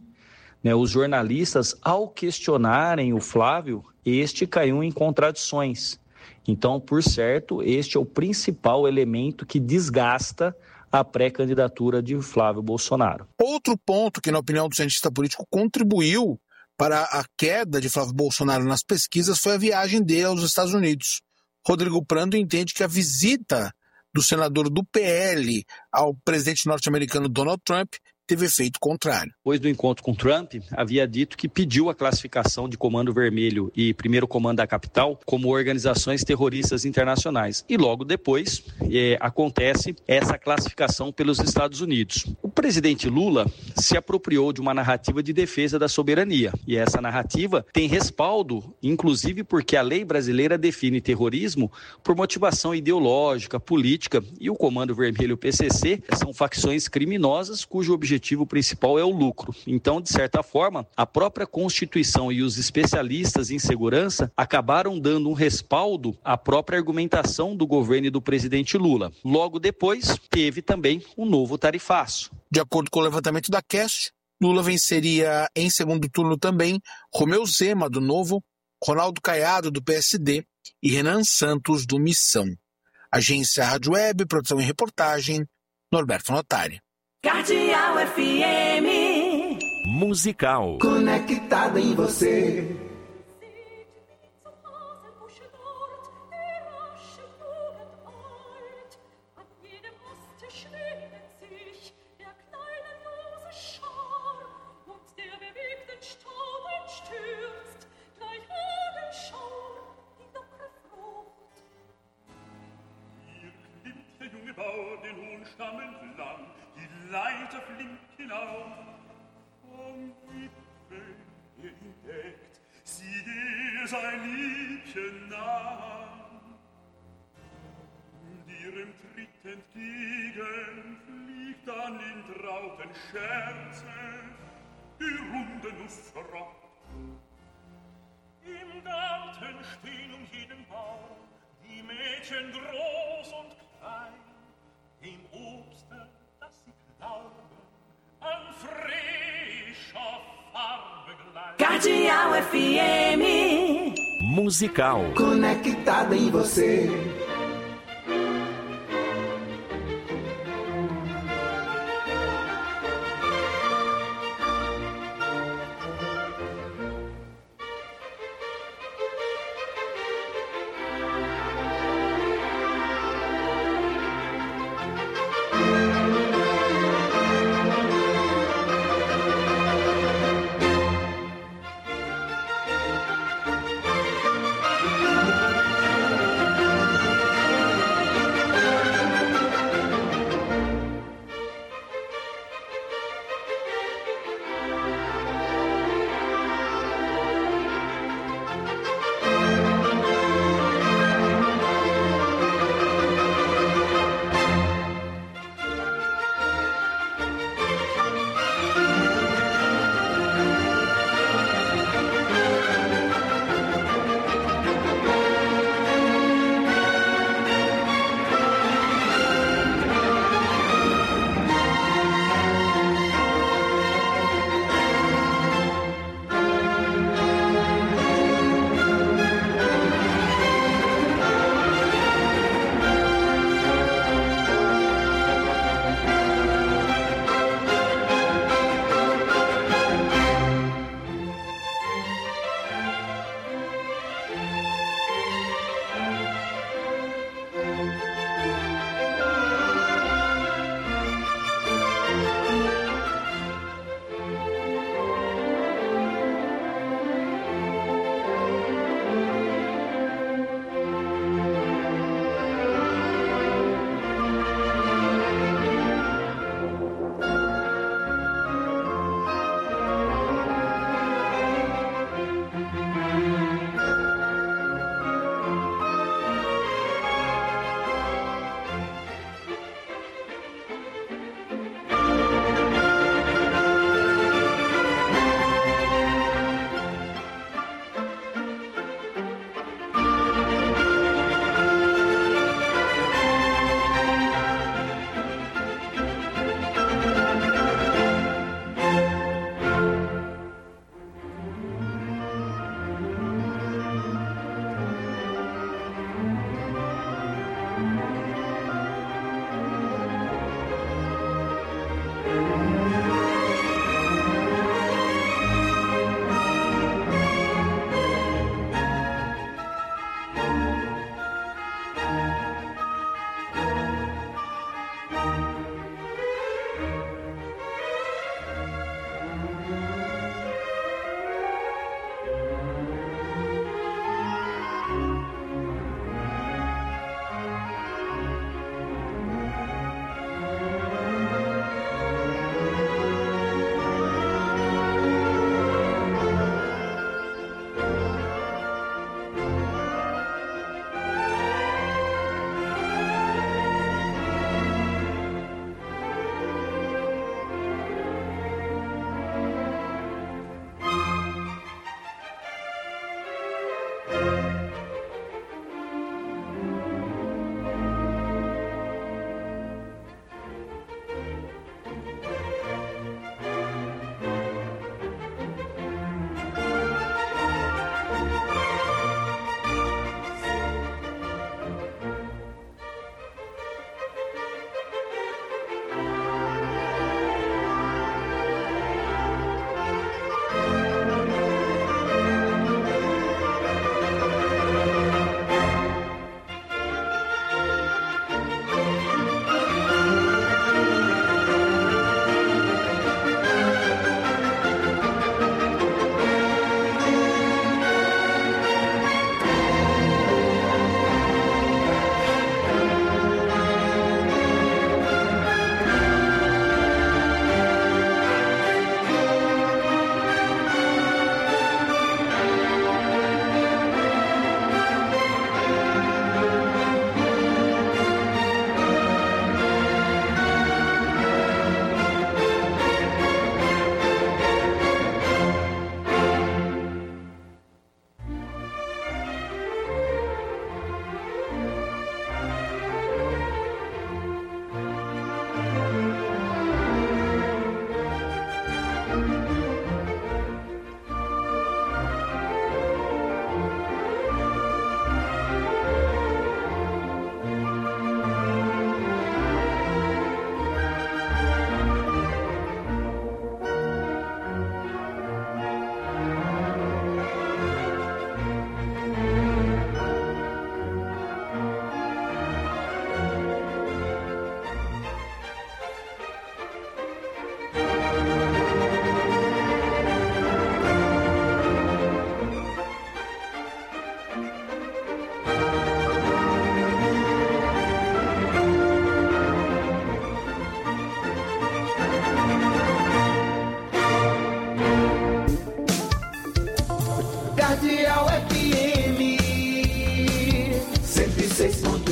os jornalistas, ao questionarem o Flávio, este caiu em contradições. Então, por certo, este é o principal elemento que desgasta a pré-candidatura de Flávio Bolsonaro. Outro ponto que, na opinião do cientista político, contribuiu para a queda de Flávio Bolsonaro nas pesquisas foi a viagem dele aos Estados Unidos. Rodrigo Prando entende que a visita do senador do PL ao presidente norte-americano Donald Trump teve efeito contrário. Depois do encontro com Trump, havia dito que pediu a classificação de Comando Vermelho e Primeiro Comando da Capital como organizações terroristas internacionais. E logo depois acontece essa classificação pelos Estados Unidos. O presidente Lula se apropriou de uma narrativa de defesa da soberania. E essa narrativa tem respaldo, inclusive porque a lei brasileira define terrorismo por motivação ideológica, política, e o Comando Vermelho e o PCC são facções criminosas cujo objetivo principal é o lucro. Então, de certa forma, a própria Constituição e os especialistas em segurança acabaram dando um respaldo à própria argumentação do governo e do presidente Lula. Logo depois, teve também um novo tarifaço. De acordo com o levantamento da Cast, Lula venceria em segundo turno também Romeu Zema, do Novo, Ronaldo Caiado, do PSD e Renan Santos, do Missão. Agência Rádio Web, produção e reportagem, Norberto Notari. Cardeal FM. Musical. Conectada em você. Leiter flink hinauf, vom Witwe ihr entdeckt, sieht sein Liebchen nah. Und ihrem Tritt entgegen fliegt dann in trauten Scherze die runde Nuss herab. Im Garten stehen jeden Baum die Mädchen groß und klein, dem Obste, das sie an frischer Farbe gleich. Cardeal FM. Musical. Conectada em você.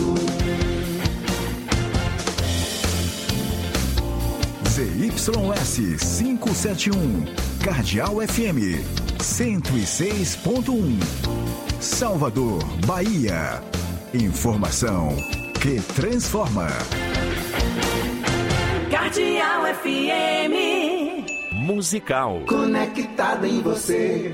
ZYS 571, Cardeal FM 106.1, Salvador, Bahia. Informação que transforma. Cardeal FM. Musical. Conectado em você.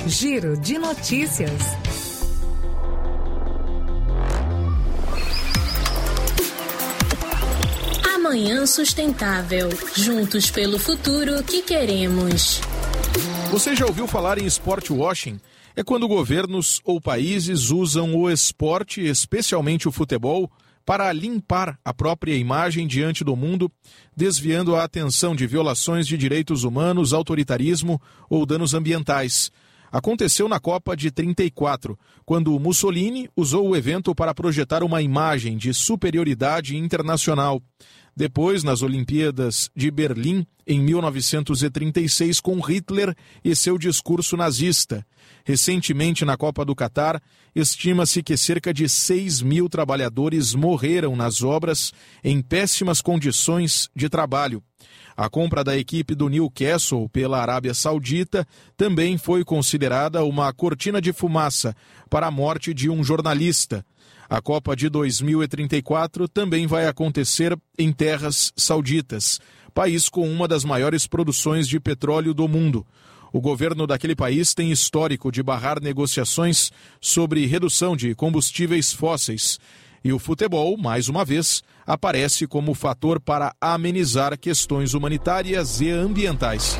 Giro de notícias. Amanhã Sustentável. Juntos pelo futuro que queremos. Você já ouviu falar em sport washing? É quando governos ou países usam o esporte, especialmente o futebol, para limpar a própria imagem diante do mundo, desviando a atenção de violações de direitos humanos, autoritarismo ou danos ambientais. Aconteceu na Copa de 34, quando Mussolini usou o evento para projetar uma imagem de superioridade internacional. Depois, nas Olimpíadas de Berlim, em 1936, com Hitler e seu discurso nazista. Recentemente, na Copa do Catar, estima-se que cerca de 6 mil trabalhadores morreram nas obras em péssimas condições de trabalho. A compra da equipe do Newcastle pela Arábia Saudita também foi considerada uma cortina de fumaça para a morte de um jornalista. A Copa de 2034 também vai acontecer em terras sauditas, país com uma das maiores produções de petróleo do mundo. O governo daquele país tem histórico de barrar negociações sobre redução de combustíveis fósseis. E o futebol, mais uma vez, aparece como fator para amenizar questões humanitárias e ambientais.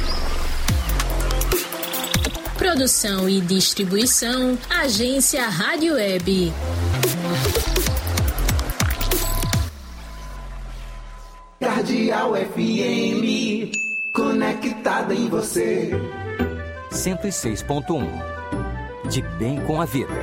Produção e distribuição, Agência Rádio Web. Cardeal FM, conectada em você. 106.1. De bem com a vida.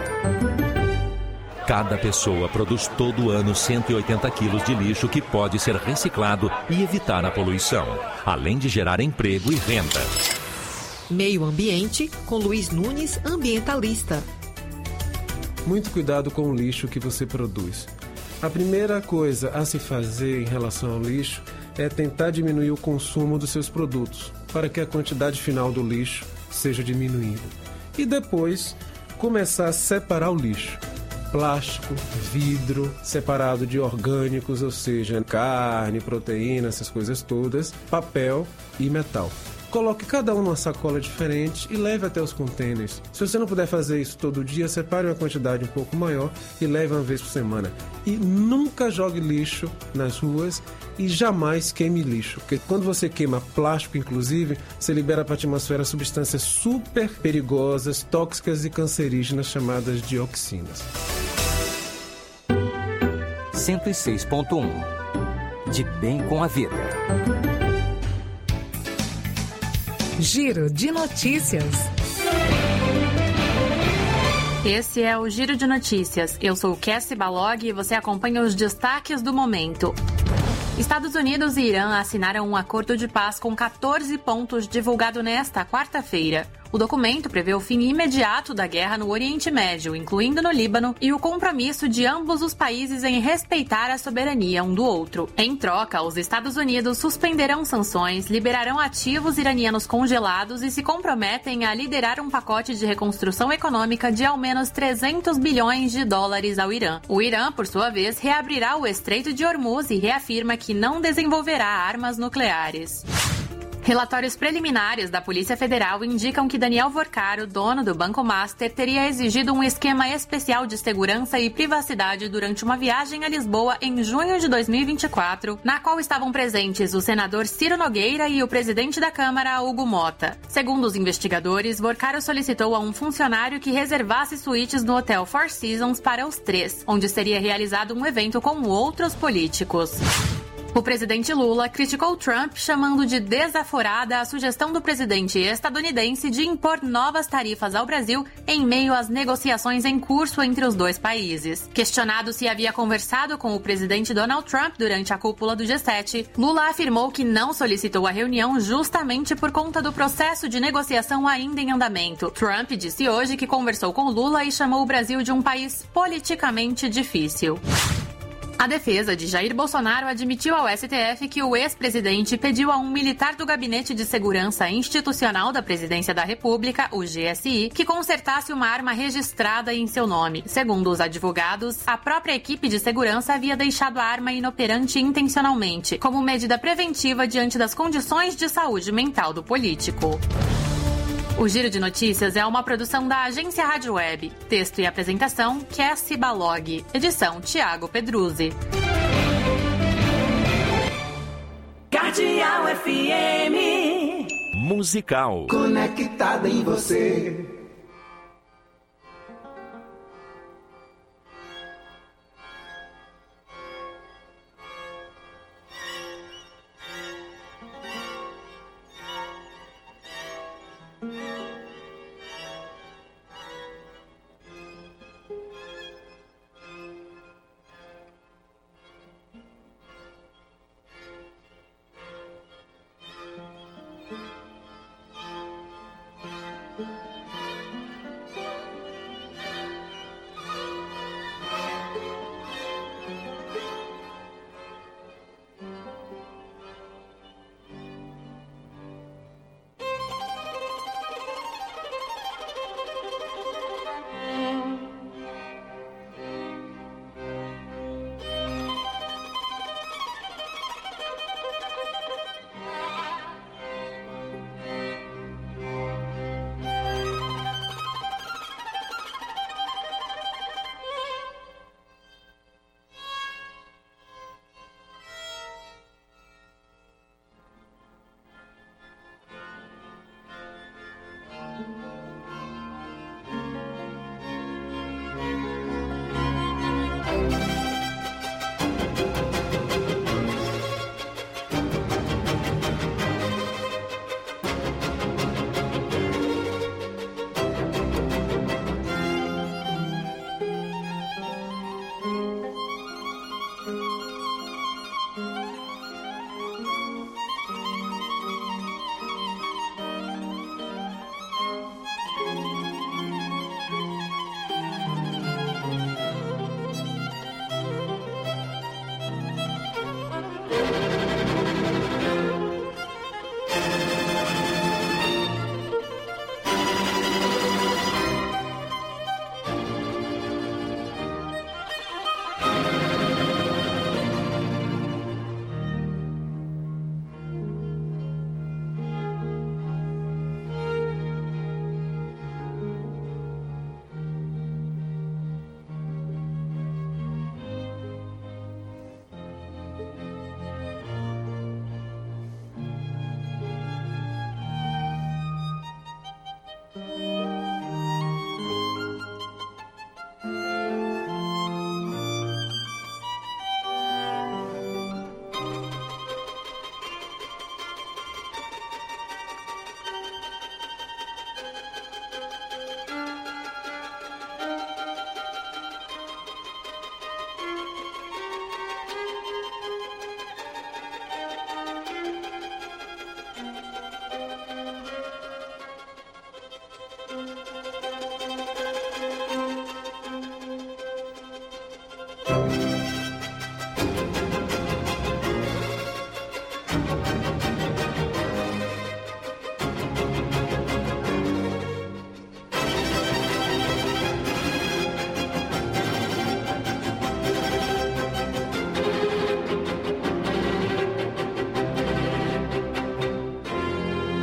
Cada pessoa produz todo ano 180 quilos de lixo que pode ser reciclado e evitar a poluição, além de gerar emprego e renda. Meio Ambiente, com Luiz Nunes, ambientalista. Muito cuidado com o lixo que você produz. A primeira coisa a se fazer em relação ao lixo é tentar diminuir o consumo dos seus produtos, para que a quantidade final do lixo seja diminuída. E depois, começar a separar o lixo. Plástico, vidro, separado de orgânicos, ou seja, carne, proteína, essas coisas todas, papel e metal. Coloque cada um numa sacola diferente e leve até os contêineres. Se você não puder fazer isso todo dia, separe uma quantidade um pouco maior e leve uma vez por semana. E nunca jogue lixo nas ruas e jamais queime lixo. Porque quando você queima plástico, inclusive, você libera para a atmosfera substâncias super perigosas, tóxicas e cancerígenas chamadas dioxinas. 106.1. De bem com a vida. Giro de notícias. Esse é o Giro de Notícias. Eu sou Cassie Balog e você acompanha os destaques do momento. Estados Unidos e Irã assinaram um acordo de paz com 14 pontos divulgado nesta quarta-feira. O documento prevê o fim imediato da guerra no Oriente Médio, incluindo no Líbano, e o compromisso de ambos os países em respeitar a soberania um do outro. Em troca, os Estados Unidos suspenderão sanções, liberarão ativos iranianos congelados e se comprometem a liderar um pacote de reconstrução econômica de ao menos 300 bilhões de dólares ao Irã. O Irã, por sua vez, reabrirá o Estreito de Hormuz e reafirma que não desenvolverá armas nucleares. Relatórios preliminares da Polícia Federal indicam que Daniel Vorcaro, dono do Banco Master, teria exigido um esquema especial de segurança e privacidade durante uma viagem a Lisboa em junho de 2024, na qual estavam presentes o senador Ciro Nogueira e o presidente da Câmara, Hugo Mota. Segundo os investigadores, Vorcaro solicitou a um funcionário que reservasse suítes no Hotel Four Seasons para os três, onde seria realizado um evento com outros políticos. O presidente Lula criticou Trump, chamando de desaforada a sugestão do presidente estadunidense de impor novas tarifas ao Brasil em meio às negociações em curso entre os dois países. Questionado se havia conversado com o presidente Donald Trump durante a cúpula do G7, Lula afirmou que não solicitou a reunião justamente por conta do processo de negociação ainda em andamento. Trump disse hoje que conversou com Lula e chamou o Brasil de um país politicamente difícil. A defesa de Jair Bolsonaro admitiu ao STF que o ex-presidente pediu a um militar do Gabinete de Segurança Institucional da Presidência da República, o GSI, que consertasse uma arma registrada em seu nome. Segundo os advogados, a própria equipe de segurança havia deixado a arma inoperante intencionalmente, como medida preventiva diante das condições de saúde mental do político. O Giro de Notícias é uma produção da Agência Rádio Web. Texto e apresentação, Cassie Balog. Edição, Tiago Pedruzzi. Cardeal FM. Musical. Conectada em você.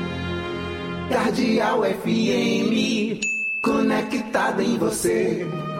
Cardeal FM, conectada em você.